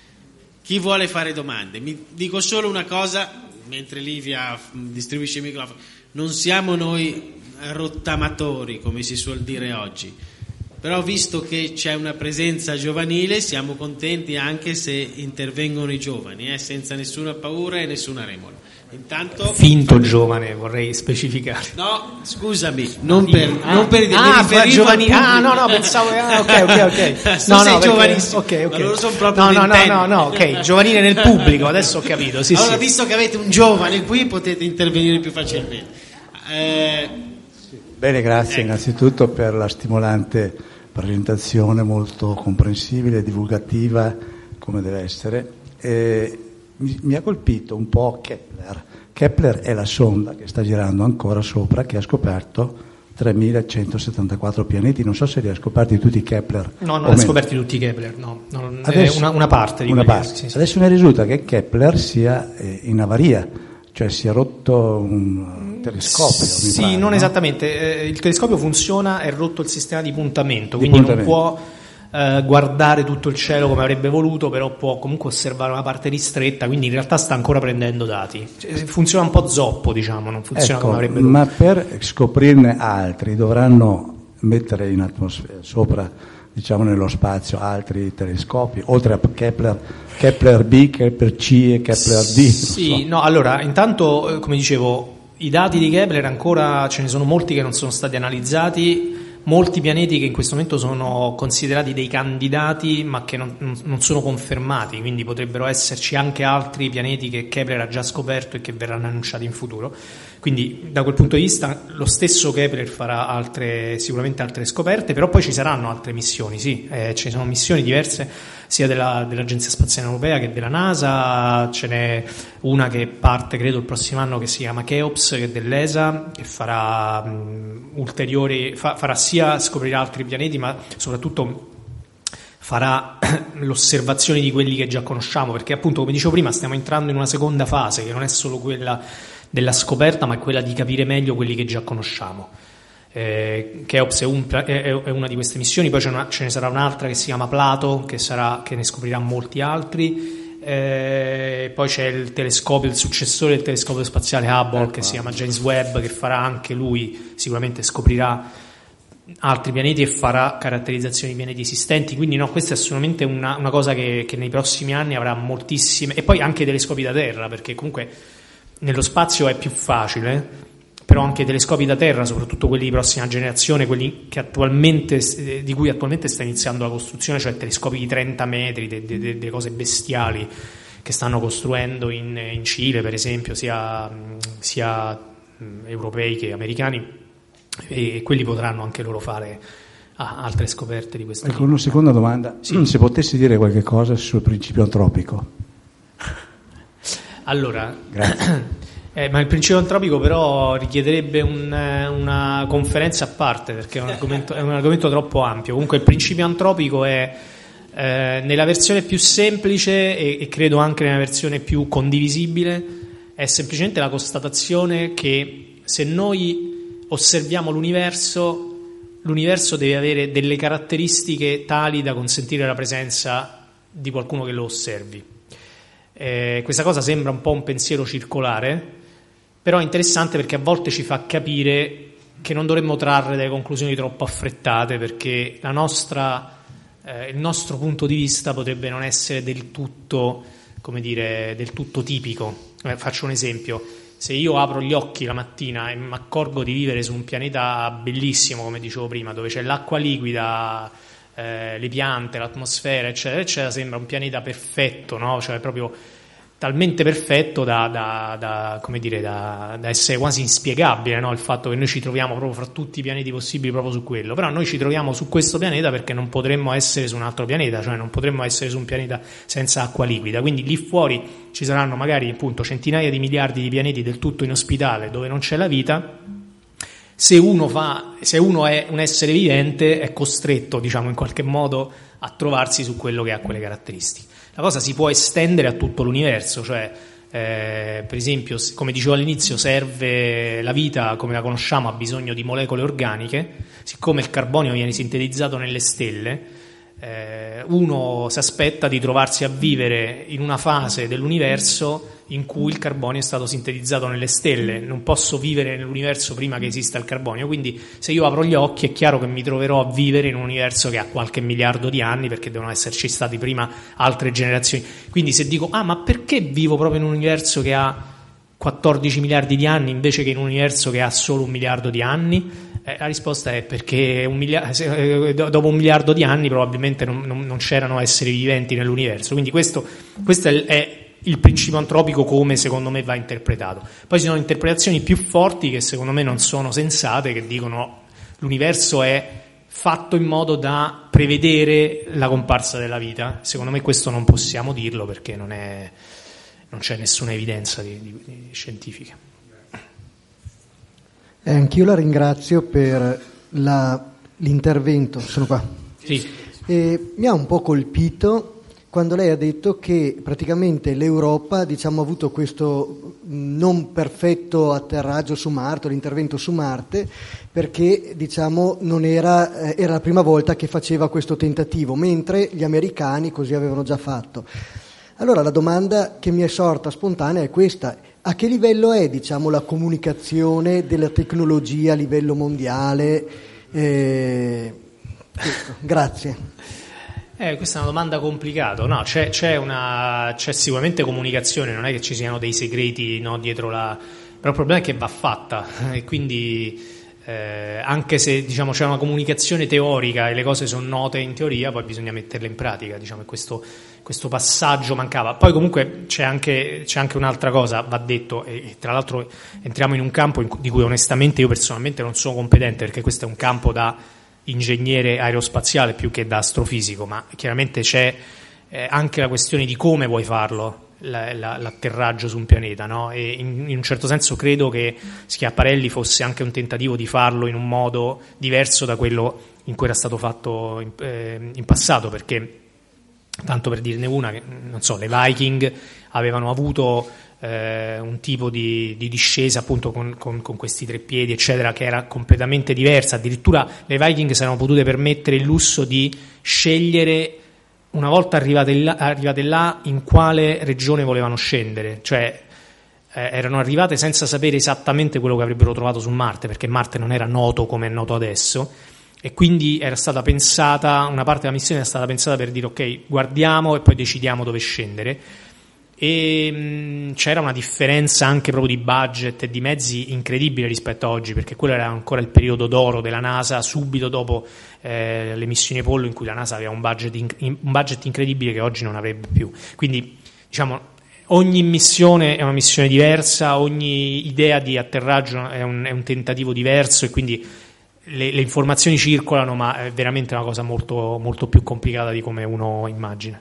Chi vuole fare domande? Mi dico solo una cosa, mentre Livia distribuisce il microfono: non siamo noi rottamatori, come si suol dire oggi. Però visto che c'è una presenza giovanile, siamo contenti anche se intervengono i giovani, eh, senza nessuna paura e nessuna remora. Intanto, finto giovane, vorrei specificare. No, scusami, non per, ah, non per ah, per giovani. Ah, no, no, pensavo ah, ok, ok, ok. No, no, giovanissimo. Okay, okay. Ma loro sono proprio no, no, no, no, no, ok, giovanile nel pubblico, adesso ho capito. Sì, allora, sì. Visto che avete un giovane qui, potete intervenire più facilmente. Eh, Bene, grazie ecco. Innanzitutto per la stimolante presentazione, molto comprensibile, divulgativa, come deve essere. E mi, mi ha colpito un po' Kepler. Kepler è la sonda che sta girando ancora sopra, che ha scoperto tremilacentosettantaquattro pianeti. Non so se li ha scoperti tutti Kepler. No, non li ha scoperti tutti Kepler, no. no Adesso, una, una parte di una quelli. parte. Sì, sì. Adesso mi risulta che Kepler sia eh, in avaria, cioè si è rotto un telescopio. Sì, mi pare, non no? esattamente. Eh, il telescopio funziona, è rotto il sistema di puntamento, Di quindi puntamento. non può eh, guardare tutto il cielo come avrebbe voluto, però può comunque osservare una parte ristretta, quindi in realtà sta ancora prendendo dati. Cioè, funziona un po' zoppo, diciamo, non funziona ecco, come avrebbe voluto. Ma per scoprirne altri dovranno mettere in atmosfera, sopra, diciamo, nello spazio altri telescopi, oltre a Kepler, Kepler B, Kepler C e Kepler D. Sì, so. no, allora, intanto, come dicevo, i dati di Kepler ancora ce ne sono molti che non sono stati analizzati, molti pianeti che in questo momento sono considerati dei candidati ma che non, non sono confermati, quindi potrebbero esserci anche altri pianeti che Kepler ha già scoperto e che verranno annunciati in futuro. Quindi da quel punto di vista lo stesso Kepler farà altre, sicuramente altre scoperte, però poi ci saranno altre missioni, sì, eh, ci sono missioni diverse sia della, dell'Agenzia Spaziale Europea che della NASA. Ce n'è una che parte credo il prossimo anno che si chiama Cheops, che è dell'E S A, che farà mh, ulteriori, fa, farà sia scoprire altri pianeti ma soprattutto farà l'osservazione di quelli che già conosciamo, perché appunto, come dicevo prima, stiamo entrando in una seconda fase che non è solo quella della scoperta ma è quella di capire meglio quelli che già conosciamo. Eh, Cheops è, un, è, è una di queste missioni, poi c'è una, ce ne sarà un'altra che si chiama Plato, che, sarà, che ne scoprirà molti altri. Eh, poi c'è il telescopio, il successore del telescopio spaziale Hubble, che si chiama James Webb, che farà anche lui, sicuramente scoprirà altri pianeti e farà caratterizzazioni di pianeti esistenti. Quindi no, questa è assolutamente una, una cosa che, che nei prossimi anni avrà moltissime, e poi anche i telescopi da terra, perché comunque nello spazio è più facile, però anche i telescopi da terra, soprattutto quelli di prossima generazione, quelli che attualmente, di cui attualmente sta iniziando la costruzione, cioè telescopi di trenta metri, delle de, cose bestiali che stanno costruendo in, in Cile, per esempio, sia, sia europei che americani, e quelli potranno anche loro fare altre scoperte di questo ecco, tipo. Una seconda domanda, sì. Se potessi dire qualche cosa sul principio antropico. Allora, eh, ma il principio antropico però richiederebbe un, una conferenza a parte, perché è un argomento, è un argomento troppo ampio. Comunque il principio antropico è eh, nella versione più semplice e, e credo anche nella versione più condivisibile, è semplicemente la constatazione che se noi osserviamo l'universo, l'universo deve avere delle caratteristiche tali da consentire la presenza di qualcuno che lo osservi. Eh, questa cosa sembra un po' un pensiero circolare, però è interessante perché a volte ci fa capire che non dovremmo trarre delle conclusioni troppo affrettate, perché la nostra, eh, il nostro punto di vista potrebbe non essere del tutto, come dire, del tutto tipico. Eh, faccio un esempio: se io apro gli occhi la mattina e mi accorgo di vivere su un pianeta bellissimo, come dicevo prima, dove c'è l'acqua liquida, Eh, le piante, l'atmosfera, eccetera, eccetera, sembra un pianeta perfetto, no? Cioè proprio talmente perfetto da, da, da come dire, da, da essere quasi inspiegabile, no? Il fatto che noi ci troviamo proprio fra tutti i pianeti possibili proprio su quello. Però noi ci troviamo su questo pianeta perché non potremmo essere su un altro pianeta, cioè non potremmo essere su un pianeta senza acqua liquida. Quindi lì fuori ci saranno magari appunto centinaia di miliardi di pianeti del tutto inospitali dove non c'è la vita. Se uno, fa, se uno è un essere vivente è costretto, diciamo, in qualche modo a trovarsi su quello che ha quelle caratteristiche. La cosa si può estendere a tutto l'universo, cioè eh, per esempio, come dicevo all'inizio, serve la vita come la conosciamo, ha bisogno di molecole organiche. Siccome il carbonio viene sintetizzato nelle stelle, eh, uno si aspetta di trovarsi a vivere in una fase dell'universo in cui il carbonio è stato sintetizzato nelle stelle. Non posso vivere nell'universo prima che esista il carbonio, quindi se io apro gli occhi è chiaro che mi troverò a vivere in un universo che ha qualche miliardo di anni, perché devono esserci stati prima altre generazioni. Quindi se dico, ah, ma perché vivo proprio in un universo che ha quattordici miliardi di anni invece che in un universo che ha solo un miliardo di anni? Eh, la risposta è perché un miliardo, eh, dopo un miliardo di anni probabilmente non, non, non c'erano esseri viventi nell'universo. Quindi questo, questo è, è il principio antropico come secondo me va interpretato. Poi ci sono interpretazioni più forti che secondo me non sono sensate, che dicono l'universo è fatto in modo da prevedere la comparsa della vita. Secondo me questo non possiamo dirlo perché non, è, non c'è nessuna evidenza di, di, di scientifica. Eh, anch'io la ringrazio per la, l'intervento. Sono qua. Sì. E mi ha un po' colpito quando lei ha detto che praticamente l'Europa, diciamo, ha avuto questo non perfetto atterraggio su Marte, l'intervento su Marte, perché diciamo non era, eh, era la prima volta che faceva questo tentativo, mentre gli americani così avevano già fatto. Allora la domanda che mi è sorta spontanea è questa: a che livello è, diciamo, la comunicazione della tecnologia a livello mondiale? Eh, ecco, grazie. Eh, questa è una domanda complicata. No, c'è, c'è, una, c'è sicuramente comunicazione, non è che ci siano dei segreti, no, dietro la... Però il problema è che va fatta e quindi eh, anche se, diciamo, c'è una comunicazione teorica e le cose sono note in teoria, poi bisogna metterle in pratica, diciamo, e questo, questo passaggio mancava. Poi comunque c'è anche, c'è anche un'altra cosa, va detto, e, e tra l'altro entriamo in un campo in, di cui onestamente io personalmente non sono competente, perché questo è un campo da ingegnere aerospaziale più che da astrofisico, ma chiaramente c'è eh, anche la questione di come vuoi farlo, la, la, l'atterraggio su un pianeta, no? E in, in un certo senso credo che Schiaparelli fosse anche un tentativo di farlo in un modo diverso da quello in cui era stato fatto in, eh, in passato, perché tanto per dirne una, che non so, le Viking avevano avuto eh, un tipo di, di discesa appunto con, con, con questi tre piedi eccetera, che era completamente diversa. Addirittura le Viking si erano potute permettere il lusso di scegliere una volta arrivate là, arrivate là in quale regione volevano scendere, cioè eh, erano arrivate senza sapere esattamente quello che avrebbero trovato su Marte, perché Marte non era noto come è noto adesso, e quindi era stata pensata, una parte della missione era stata pensata per dire ok, guardiamo e poi decidiamo dove scendere. E mh, c'era una differenza anche proprio di budget e di mezzi incredibile rispetto a oggi, perché quello era ancora il periodo d'oro della NASA, subito dopo eh, le missioni Apollo, in cui la NASA aveva un budget, in, un budget incredibile che oggi non avrebbe più. Quindi diciamo ogni missione è una missione diversa, ogni idea di atterraggio è un, è un tentativo diverso, e quindi le, le informazioni circolano, ma è veramente una cosa molto, molto più complicata di come uno immagina.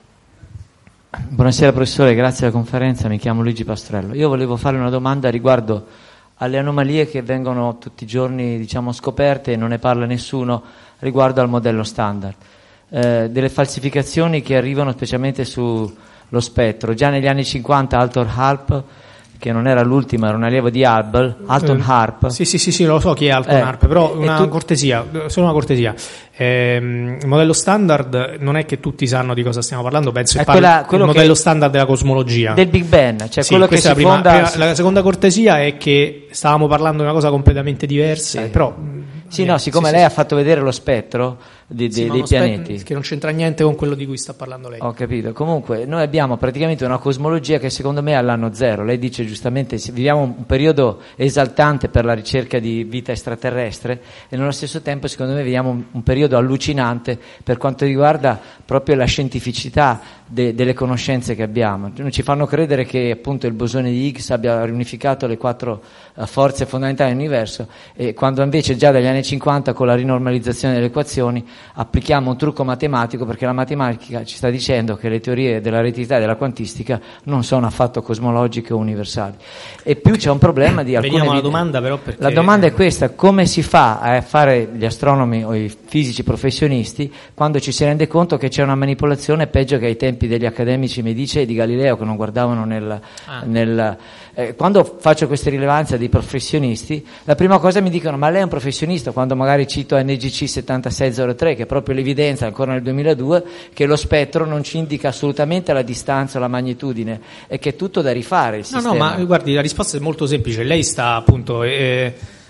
Buonasera professore, grazie alla conferenza, mi chiamo Luigi Pastrello. Io volevo fare una domanda riguardo alle anomalie che vengono tutti i giorni, diciamo, scoperte e non ne parla nessuno, riguardo al modello standard. Eh, delle falsificazioni che arrivano specialmente sullo spettro. Già negli anni cinquanta Alton Harp, che non era l'ultimo, era un allievo di Hubble, Alton eh, Harp. Sì, sì, sì, sì, lo so chi è Alton eh, Harp, però una tu... cortesia, solo una cortesia. Eh, il modello standard non è che tutti sanno di cosa stiamo parlando, penso che quella, parli il modello standard della cosmologia. Del Big Bang, cioè sì, quello che si la prima, fonda... prima, la seconda cortesia è che stavamo parlando di una cosa completamente diversa, sì. però... Sì, no, siccome sì, lei sì. ha fatto vedere lo spettro di, sì, di, dei pianeti, che non c'entra niente con quello di cui sta parlando lei. Ho capito. Comunque noi abbiamo praticamente una cosmologia che secondo me è all'anno zero. Lei dice giustamente viviamo un periodo esaltante per la ricerca di vita extraterrestre, e nello stesso tempo secondo me viviamo un, un periodo allucinante per quanto riguarda proprio la scientificità de, delle conoscenze che abbiamo. Ci fanno credere che appunto il bosone di Higgs abbia riunificato le quattro uh, forze fondamentali dell'universo, e quando invece già dagli anni cinquanta con la rinormalizzazione delle equazioni applichiamo un trucco matematico, perché la matematica ci sta dicendo che le teorie della relatività e della quantistica non sono affatto cosmologiche o universali. E più c'è un problema di alcune Veniamo alla domanda, però, perché... La domanda è questa: come si fa a fare gli astronomi o i fisici professionisti quando ci si rende conto che c'è una manipolazione peggio che ai tempi degli accademici Medici e di Galileo, che non guardavano nel... Ah. nel eh, quando faccio queste rilevanze dei professionisti, la prima cosa mi dicono: ma lei è un professionista, quando magari cito N G C settantasei zero tre, che è proprio l'evidenza ancora nel duemiladue che lo spettro non ci indica assolutamente la distanza o la magnitudine, e che è tutto da rifare il no, sistema. No, ma guardi, la risposta è molto semplice. Lei sta appunto eh,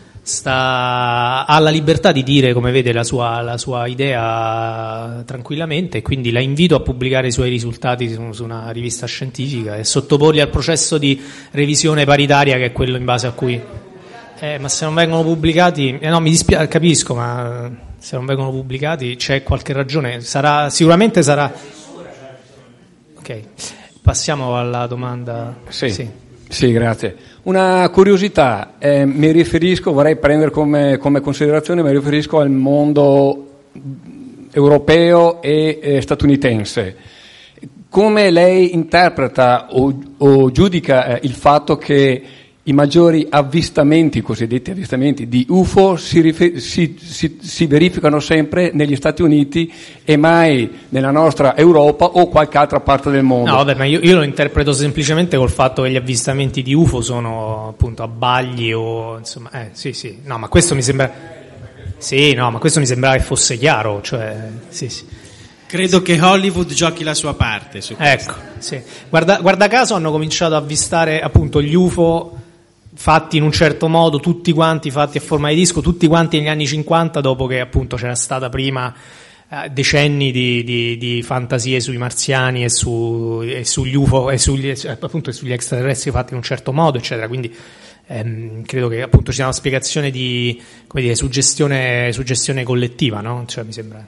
sta ha la libertà di dire come vede la sua, la sua idea tranquillamente, e quindi la invito a pubblicare i suoi risultati su, su una rivista scientifica e sottoporli al processo di revisione paritaria, che è quello in base a cui eh, ma se non vengono pubblicati eh, no, mi dispiace, capisco, ma se non vengono pubblicati c'è qualche ragione, sarà sicuramente sarà ok. Passiamo alla domanda. Sì, sì, sì, grazie. Una curiosità, eh, mi riferisco, vorrei prendere come, come considerazione, mi riferisco al mondo europeo e eh, statunitense. Come lei interpreta o, o giudica eh, il fatto che i maggiori avvistamenti, cosiddetti avvistamenti di U F O, si, rifer- si, si, si verificano sempre negli Stati Uniti e mai nella nostra Europa o qualche altra parte del mondo? No, vabbè, ma io, io lo interpreto semplicemente col fatto che gli avvistamenti di U F O sono appunto abbagli o insomma, eh, sì, sì, no, ma questo mi sembra, sì, no, ma questo mi sembrava che fosse chiaro, cioè, sì, sì. Credo che Hollywood giochi la sua parte su questo. Ecco, sì. Guarda, guarda caso hanno cominciato a avvistare appunto gli U F O fatti in un certo modo, tutti quanti fatti a forma di disco, tutti quanti negli anni cinquanta, dopo che appunto c'era stata prima eh, decenni di, di, di fantasie sui marziani e, su, e sugli U F O e sugli, appunto, sugli extraterrestri fatti in un certo modo, eccetera. Quindi ehm, credo che appunto ci sia una spiegazione di, come dire, suggestione, suggestione collettiva, no? Cioè mi sembra.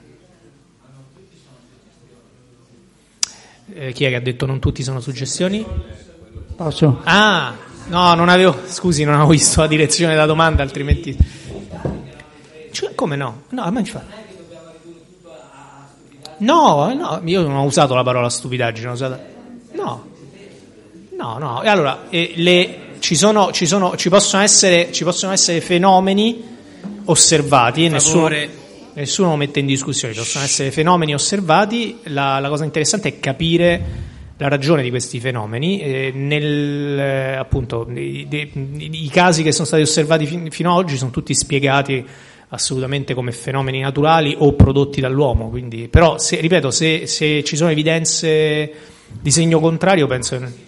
Eh, chi è che ha detto non tutti sono suggestioni? Posso? Ah! No, non avevo, scusi, non avevo visto la direzione della domanda, altrimenti. Cioè, come no? No, ma infatti. No, no, io non ho usato la parola stupidaggine, ho usato. No, no, no. E allora, eh, le, ci sono, ci sono, ci possono essere, ci possono essere fenomeni osservati, e nessuno, nessuno lo mette in discussione. Ci possono essere fenomeni osservati. La, la cosa interessante è capire la ragione di questi fenomeni. Eh, nel, eh, appunto i, i, i casi che sono stati osservati fin, fino ad oggi sono tutti spiegati assolutamente come fenomeni naturali o prodotti dall'uomo. Quindi, però, se, ripeto, se, se ci sono evidenze di segno contrario, penso che...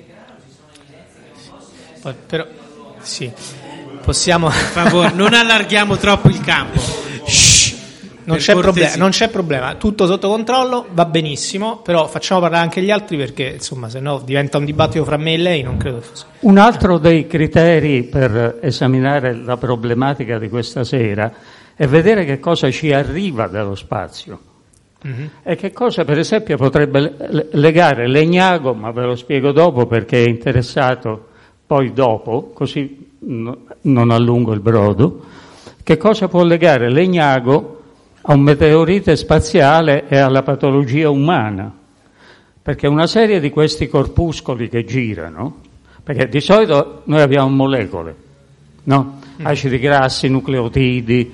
Però, sì, possiamo... Per favore, non allarghiamo troppo il campo. Shh, non, c'è problema, non c'è problema, tutto sotto controllo, va benissimo, però facciamo parlare anche gli altri, perché insomma, se no diventa un dibattito fra me e lei, non credo fosse. Un altro dei criteri per esaminare la problematica di questa sera è vedere che cosa ci arriva dallo spazio. Mm-hmm. E che cosa, per esempio, potrebbe legare Legnago, ma ve lo spiego dopo perché è interessato poi dopo, così no, non allungo il brodo, che cosa può legare Legnago a un meteorite spaziale e alla patologia umana? Perché una serie di questi corpuscoli che girano, perché di solito noi abbiamo molecole, no? Acidi grassi, nucleotidi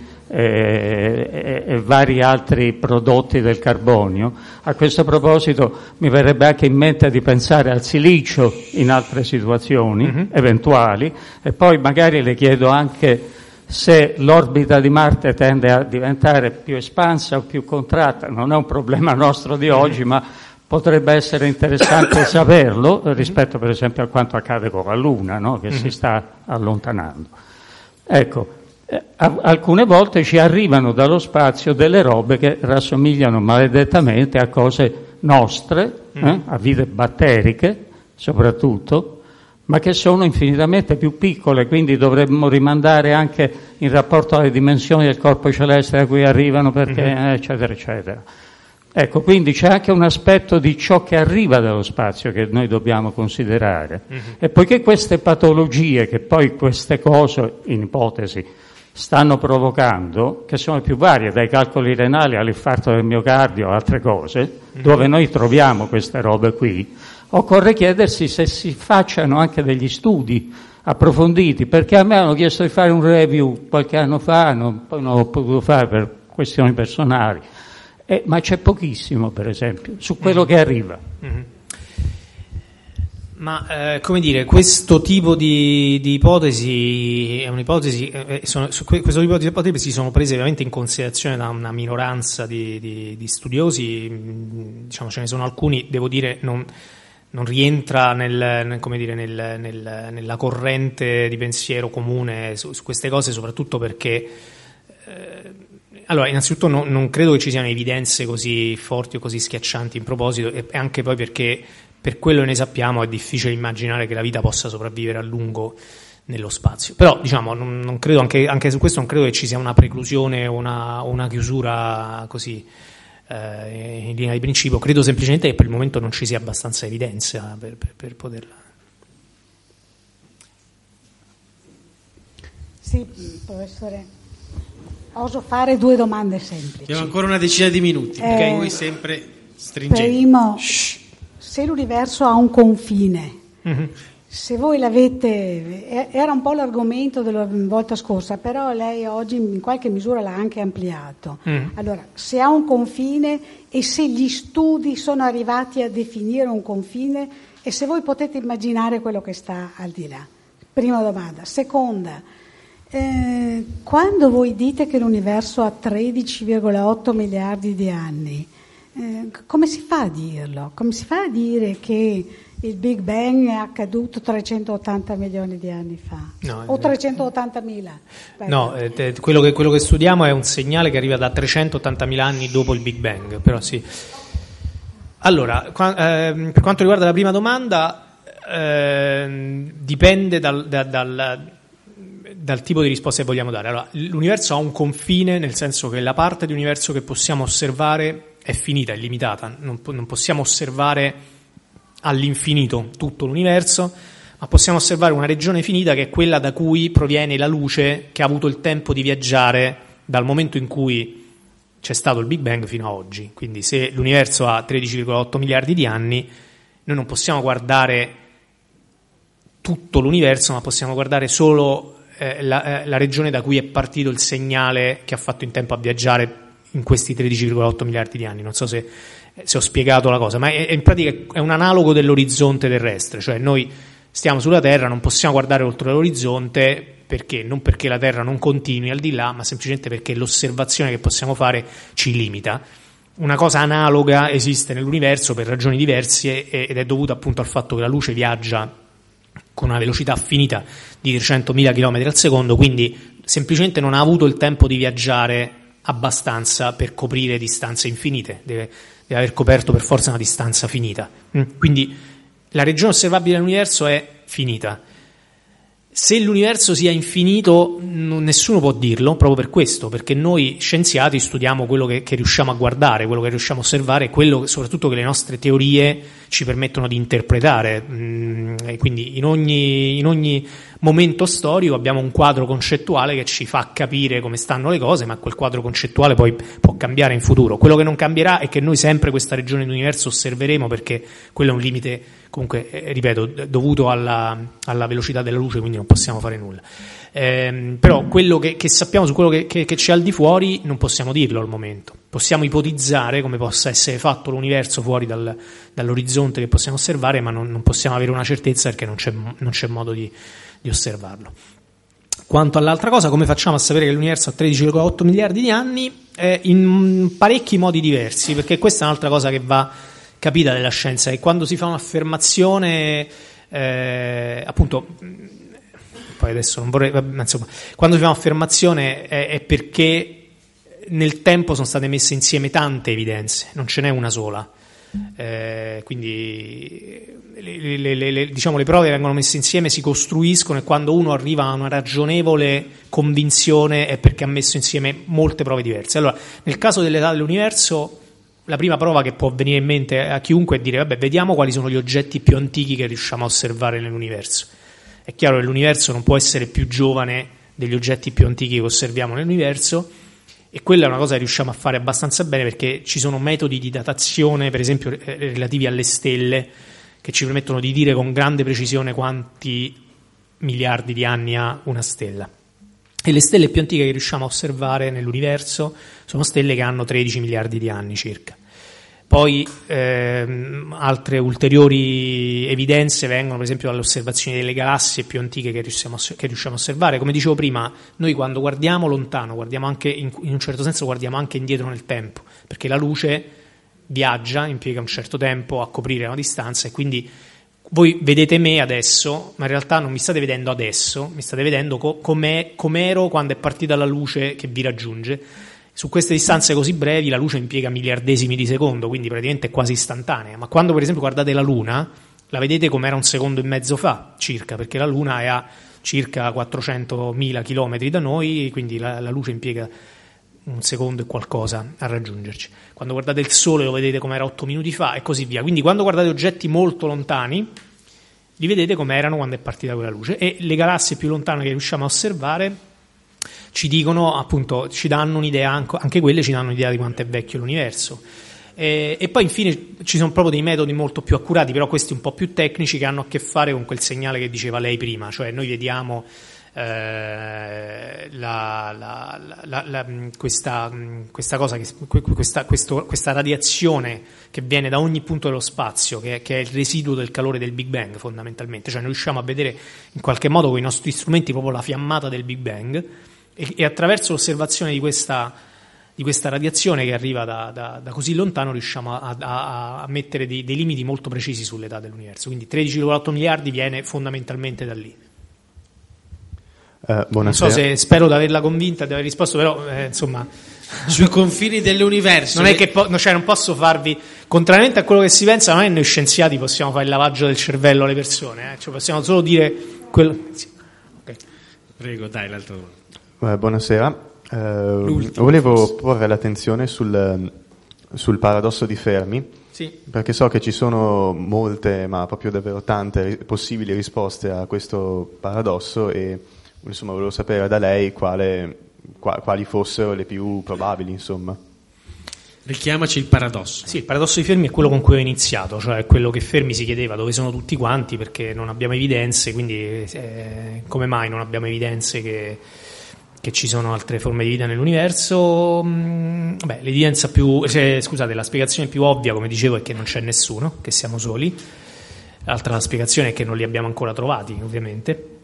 e, e, e vari altri prodotti del carbonio. A questo proposito mi verrebbe anche in mente di pensare al silicio in altre situazioni mm-hmm. eventuali, e poi magari le chiedo anche se l'orbita di Marte tende a diventare più espansa o più contratta. Non è un problema nostro di oggi, ma potrebbe essere interessante saperlo rispetto per esempio a quanto accade con la Luna, no? Che mm-hmm. si sta allontanando. Ecco, eh, a- alcune volte ci arrivano dallo spazio delle robe che rassomigliano maledettamente a cose nostre, mm-hmm. eh? a vite batteriche soprattutto, ma che sono infinitamente più piccole, quindi dovremmo rimandare anche in rapporto alle dimensioni del corpo celeste da cui arrivano, perché mm-hmm. eccetera eccetera. Ecco, quindi c'è anche un aspetto di ciò che arriva dallo spazio che noi dobbiamo considerare. Mm-hmm. E poiché queste patologie, che poi queste cose, in ipotesi, stanno provocando, che sono più varie, dai calcoli renali all'infarto del miocardio, altre cose, mm-hmm. dove noi troviamo queste robe qui, occorre chiedersi se si facciano anche degli studi approfonditi, perché a me hanno chiesto di fare un review qualche anno fa, non, poi non l'ho potuto fare per questioni personali, eh, ma c'è pochissimo, per esempio, su quello mm-hmm. che arriva. Mm-hmm. Ma eh, come dire, questo tipo di, di ipotesi è un'ipotesi, eh, sono, su questo tipo di ipotesi sono prese ovviamente in considerazione da una minoranza di, di, di studiosi, diciamo ce ne sono alcuni, devo dire, non non rientra nel, nel, come dire, nel, nel, nella corrente di pensiero comune su, su queste cose, soprattutto perché eh, allora innanzitutto no, non credo che ci siano evidenze così forti o così schiaccianti in proposito, e anche poi perché per quello che ne sappiamo è difficile immaginare che la vita possa sopravvivere a lungo nello spazio. Però diciamo non, non credo, anche, anche su questo non credo che ci sia una preclusione o una, una chiusura così in linea di principio. Credo semplicemente che per il momento non ci sia abbastanza evidenza per, per, per poterla. Sì, professore, oso fare due domande semplici. Abbiamo ancora una decina di minuti, perché eh, voi sempre stringenti. Primo, Shh. se l'universo ha un confine, mm-hmm. se voi l'avete, era un po' l'argomento della volta scorsa, però lei oggi in qualche misura l'ha anche ampliato. Mm. Allora, se ha un confine e se gli studi sono arrivati a definire un confine e se voi potete immaginare quello che sta al di là. Prima domanda. Seconda, eh, quando voi dite che l'universo ha tredici virgola otto miliardi di anni, eh, come si fa a dirlo? Come si fa a dire che il Big Bang è accaduto trecentottanta milioni di anni fa? No, o trecentottantamila? No, eh, quello, che, quello che studiamo è un segnale che arriva da trecentottantamila anni dopo il Big Bang, però sì. Allora, qua, eh, per quanto riguarda la prima domanda, eh, dipende dal, da, dal, dal tipo di risposta che vogliamo dare. Allora, l'universo ha un confine, nel senso che la parte di universo che possiamo osservare è finita, è limitata, non, non possiamo osservare all'infinito tutto l'universo, ma possiamo osservare una regione finita che è quella da cui proviene la luce che ha avuto il tempo di viaggiare dal momento in cui c'è stato il Big Bang fino a oggi. Quindi se l'universo ha tredici virgola otto miliardi di anni, noi non possiamo guardare tutto l'universo, ma possiamo guardare solo eh, la, eh, la regione da cui è partito il segnale che ha fatto in tempo a viaggiare in questi tredici virgola otto miliardi di anni. Non so se se ho spiegato la cosa, ma è, è in pratica è un analogo dell'orizzonte terrestre, cioè noi stiamo sulla Terra, non possiamo guardare oltre l'orizzonte, perché? Non perché la Terra non continui al di là, ma semplicemente perché l'osservazione che possiamo fare ci limita. Una cosa analoga esiste nell'universo per ragioni diverse ed è dovuta appunto al fatto che la luce viaggia con una velocità finita di trecentomila chilometri al secondo, quindi semplicemente non ha avuto il tempo di viaggiare abbastanza per coprire distanze infinite, deve, deve aver coperto per forza una distanza finita. Quindi la regione osservabile dell'universo è finita. Se l'universo sia infinito, non, nessuno può dirlo, proprio per questo, perché noi scienziati studiamo quello che, che riusciamo a guardare, quello che riusciamo a osservare, e quello soprattutto che le nostre teorie ci permettono di interpretare. Mm, e quindi in ogni, in ogni momento storico abbiamo un quadro concettuale che ci fa capire come stanno le cose, ma quel quadro concettuale poi può cambiare in futuro. Quello che non cambierà è che noi sempre questa regione dell'universo osserveremo, perché quello è un limite, comunque, eh, ripeto, dovuto alla, alla velocità della luce, quindi non possiamo fare nulla. Eh, però quello che, che sappiamo su quello che, che, che c'è al di fuori non possiamo dirlo al momento. Possiamo ipotizzare come possa essere fatto l'universo fuori dal, dall'orizzonte che possiamo osservare, ma non, non possiamo avere una certezza perché non c'è, non c'è modo di, di osservarlo. Quanto all'altra cosa, come facciamo a sapere che l'universo ha tredici virgola otto miliardi di anni? Eh, in parecchi modi diversi, perché questa è un'altra cosa che va capita della scienza, e quando si fa un'affermazione, eh, appunto, poi adesso non vorrei, insomma, quando si fa un'affermazione è, è perché nel tempo sono state messe insieme tante evidenze, non ce n'è una sola. Eh, quindi le, le, le, le, diciamo, le prove vengono messe insieme, si costruiscono, e quando uno arriva a una ragionevole convinzione è perché ha messo insieme molte prove diverse. Allora, nel caso dell'età dell'universo, la prima prova che può venire in mente a chiunque è dire: vabbè, vediamo quali sono gli oggetti più antichi che riusciamo a osservare nell'universo. È chiaro che l'universo non può essere più giovane degli oggetti più antichi che osserviamo nell'universo, e quella è una cosa che riusciamo a fare abbastanza bene, perché ci sono metodi di datazione, per esempio relativi alle stelle, che ci permettono di dire con grande precisione quanti miliardi di anni ha una stella. E le stelle più antiche che riusciamo a osservare nell'universo sono stelle che hanno tredici miliardi di anni circa. Poi ehm, altre ulteriori evidenze vengono per esempio dalle osservazioni delle galassie più antiche che riusciamo, a, che riusciamo a osservare. Come dicevo prima, noi quando guardiamo lontano, guardiamo anche in, in un certo senso guardiamo anche indietro nel tempo, perché la luce viaggia, impiega un certo tempo a coprire una distanza, e quindi voi vedete me adesso, ma in realtà non mi state vedendo adesso, mi state vedendo co- com'è, com'ero quando è partita la luce che vi raggiunge. Su queste distanze così brevi la luce impiega miliardesimi di secondo, quindi praticamente è quasi istantanea. Ma quando per esempio guardate la Luna, la vedete come era un secondo e mezzo fa, circa, perché la Luna è a circa quattrocentomila chilometri da noi, quindi la, la luce impiega un secondo e qualcosa a raggiungerci. Quando guardate il Sole lo vedete come era otto minuti fa, e così via. Quindi quando guardate oggetti molto lontani, li vedete come erano quando è partita quella luce. E le galassie più lontane che riusciamo a osservare ci dicono, appunto, ci danno un'idea, anche quelle ci danno un'idea di quanto è vecchio l'universo. E, e poi infine ci sono proprio dei metodi molto più accurati, però questi un po' più tecnici, che hanno a che fare con quel segnale che diceva lei prima, cioè noi vediamo eh, la, la, la, la, questa, questa cosa, che, questa, questo, questa radiazione che viene da ogni punto dello spazio, che, che è il residuo del calore del Big Bang fondamentalmente, cioè noi riusciamo a vedere in qualche modo con i nostri strumenti proprio la fiammata del Big Bang, e, e attraverso l'osservazione di questa, di questa radiazione che arriva da, da, da così lontano riusciamo a, a, a mettere dei, dei limiti molto precisi sull'età dell'universo. Quindi tredici virgola otto miliardi viene fondamentalmente da lì. Uh, non so se, spero di averla convinta, di aver risposto, però eh, insomma, sui confini dell'universo non è che po- cioè, non posso farvi, contrariamente a quello che si pensa, non è noi scienziati possiamo fare il lavaggio del cervello alle persone, eh? Cioè, possiamo solo dire quello. Sì. Okay. Prego, dai, l'altro. Uh, buonasera, uh, volevo porre l'attenzione sul, sul paradosso di Fermi. Sì. Perché so che ci sono molte, ma proprio davvero tante possibili risposte a questo paradosso, e insomma volevo sapere da lei quale, qua, quali fossero le più probabili, insomma. Richiamaci il paradosso. Sì, il paradosso di Fermi è quello con cui ho iniziato, cioè quello che Fermi si chiedeva: dove sono tutti quanti, perché non abbiamo evidenze, quindi eh, come mai non abbiamo evidenze che, che ci sono altre forme di vita nell'universo? Beh, l'evidenza più, cioè, scusate, la spiegazione più ovvia, come dicevo, è che non c'è nessuno, che siamo soli. L'altra spiegazione è che non li abbiamo ancora trovati, ovviamente.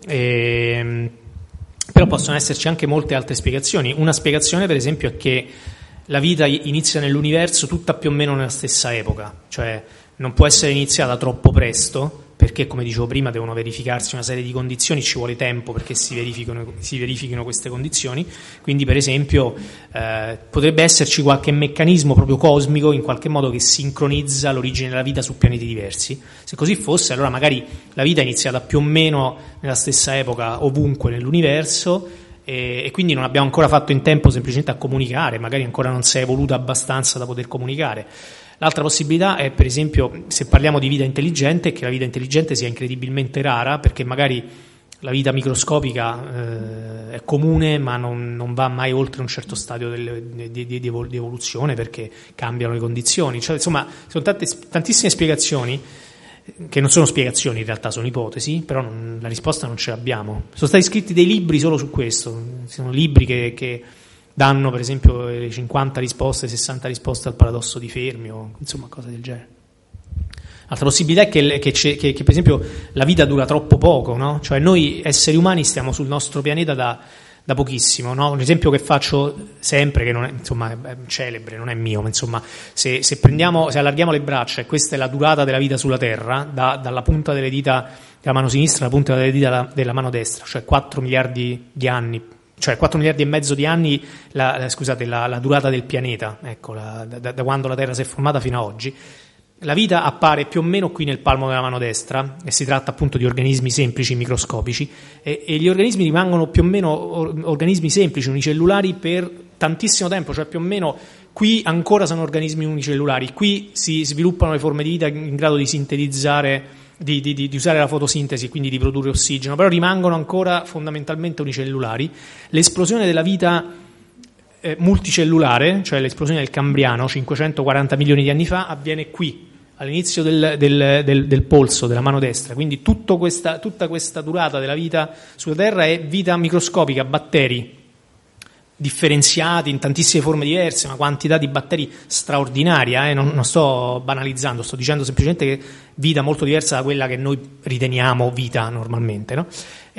E, però possono esserci anche molte altre spiegazioni. Una spiegazione, per esempio, è che la vita inizia nell'universo tutta più o meno nella stessa epoca, cioè non può essere iniziata troppo presto, perché, come dicevo prima, devono verificarsi una serie di condizioni, ci vuole tempo perché si verifichino, si verifichino queste condizioni. Quindi, per esempio, eh, potrebbe esserci qualche meccanismo proprio cosmico, in qualche modo, che sincronizza l'origine della vita su pianeti diversi. Se così fosse, allora magari la vita è iniziata più o meno nella stessa epoca ovunque nell'universo, e, e quindi non abbiamo ancora fatto in tempo semplicemente a comunicare, magari ancora non si è evoluta abbastanza da poter comunicare. L'altra possibilità è, per esempio, se parliamo di vita intelligente, che la vita intelligente sia incredibilmente rara, perché magari la vita microscopica eh, è comune, ma non, non va mai oltre un certo stadio del, di, di, di evoluzione, perché cambiano le condizioni. Cioè, insomma, sono tante, tantissime spiegazioni, che non sono spiegazioni, in realtà sono ipotesi, però non, la risposta non ce l'abbiamo. Sono stati scritti dei libri solo su questo, sono libri che... che danno, per esempio, le cinquanta risposte, sessanta risposte al paradosso di Fermi, o insomma cose del genere. L'altra possibilità è che, che, che, che per esempio la vita dura troppo poco, no? Cioè noi esseri umani stiamo sul nostro pianeta da, da pochissimo, no? Un esempio che faccio sempre, che non è, insomma, è celebre, non è mio, ma insomma, se, se prendiamo, se allarghiamo le braccia, e questa è la durata della vita sulla Terra, da, dalla punta delle dita della mano sinistra alla punta delle dita della, della mano destra, cioè quattro miliardi di anni, cioè quattro miliardi e mezzo di anni, la, la, scusate, la, la durata del pianeta, ecco, la, da, da quando la Terra si è formata fino ad oggi. La vita appare più o meno qui nel palmo della mano destra, e si tratta appunto di organismi semplici, microscopici, e, e gli organismi rimangono più o meno or, organismi semplici, unicellulari, per tantissimo tempo, cioè più o meno qui ancora sono organismi unicellulari, qui si sviluppano le forme di vita in grado di sintetizzare, Di, di, di usare la fotosintesi, quindi di produrre ossigeno, però rimangono ancora fondamentalmente unicellulari. L'esplosione della vita eh, multicellulare, cioè l'esplosione del Cambriano, cinquecentoquaranta milioni di anni fa, avviene qui, all'inizio del, del, del, del polso della mano destra, quindi tutto questa, tutta questa durata della vita sulla Terra è vita microscopica, batteri differenziati in tantissime forme diverse, una quantità di batteri straordinaria, eh? non, non sto banalizzando, sto dicendo semplicemente che vita molto diversa da quella che noi riteniamo vita normalmente, no?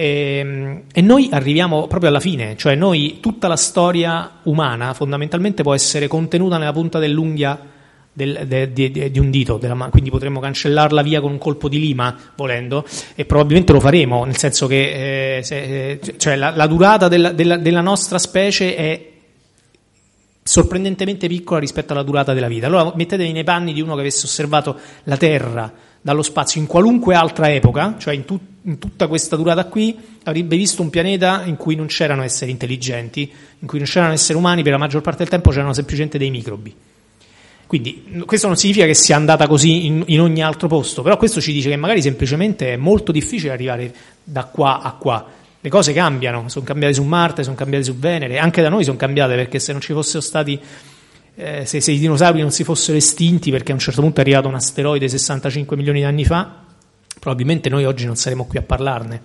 E, e noi arriviamo proprio alla fine, cioè noi, tutta la storia umana fondamentalmente può essere contenuta nella punta dell'unghia Del, de, de, de, di un dito della mano, quindi potremmo cancellarla via con un colpo di lima volendo, e probabilmente lo faremo, nel senso che eh, se, cioè la, la durata della, della, della nostra specie è sorprendentemente piccola rispetto alla durata della vita. Allora mettetevi nei panni di uno che avesse osservato la Terra dallo spazio in qualunque altra epoca, cioè in, tu, in tutta questa durata qui, avrebbe visto un pianeta in cui non c'erano esseri intelligenti, in cui non c'erano esseri umani, per la maggior parte del tempo c'erano semplicemente dei microbi. Quindi questo non significa che sia andata così in, in ogni altro posto, però questo ci dice che magari semplicemente è molto difficile arrivare da qua a qua. Le cose cambiano, sono cambiate su Marte, sono cambiate su Venere, anche da noi sono cambiate, perché se non ci fossero stati, eh, se, se i dinosauri non si fossero estinti, perché a un certo punto è arrivato un asteroide sessantacinque milioni di anni fa, probabilmente noi oggi non saremo qui a parlarne.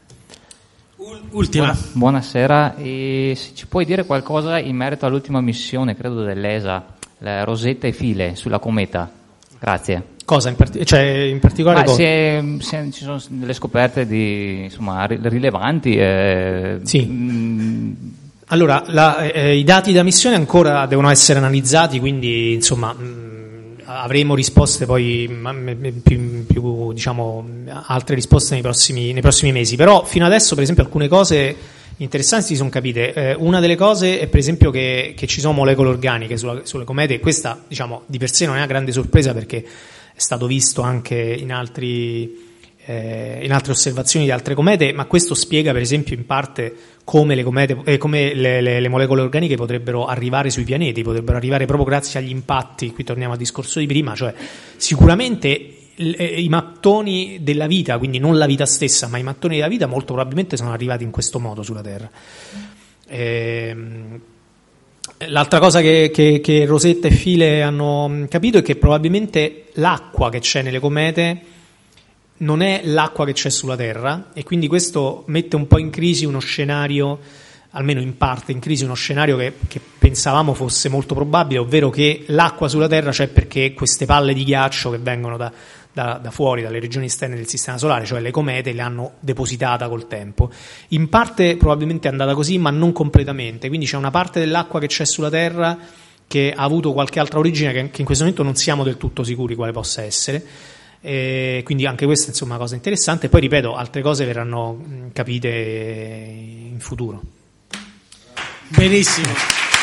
Ultima. Buona, buonasera, e se ci puoi dire qualcosa in merito all'ultima missione, credo dell'E S A, la Rosetta e File sulla cometa. Grazie. Cosa in, part- cioè in particolare? Ma se, se ci sono delle scoperte di, insomma, rilevanti. Eh, sì. Mh, allora, la, eh, i dati da missione ancora devono essere analizzati, quindi insomma mh, avremo risposte poi mh, più, più diciamo altre risposte nei prossimi, nei prossimi mesi. Però fino adesso, per esempio, alcune cose interessanti si sono capite. Eh, una delle cose è per esempio che, che ci sono molecole organiche sulla, sulle comete, e questa diciamo di per sé non è una grande sorpresa, perché è stato visto anche in altri eh, in altre osservazioni di altre comete, ma questo spiega per esempio in parte come le comete eh, come le, le, le molecole organiche potrebbero arrivare sui pianeti, potrebbero arrivare proprio grazie agli impatti. Qui torniamo al discorso di prima, cioè sicuramente i mattoni della vita, quindi non la vita stessa, ma i mattoni della vita molto probabilmente sono arrivati in questo modo sulla Terra. Ehm, l'altra cosa che, che, che Rosetta e File hanno capito è che probabilmente l'acqua che c'è nelle comete non è l'acqua che c'è sulla Terra, e quindi questo mette un po' in crisi uno scenario almeno in parte in crisi, uno scenario che, che pensavamo fosse molto probabile, ovvero che l'acqua sulla Terra c'è perché queste palle di ghiaccio che vengono da, da, da fuori, dalle regioni esterne del Sistema Solare, cioè le comete, le hanno depositata col tempo. In parte probabilmente è andata così, ma non completamente, quindi c'è una parte dell'acqua che c'è sulla Terra che ha avuto qualche altra origine che, che in questo momento non siamo del tutto sicuri quale possa essere. E quindi anche questa insomma, è una cosa interessante. E poi ripeto, altre cose verranno capite in futuro. Benissimo.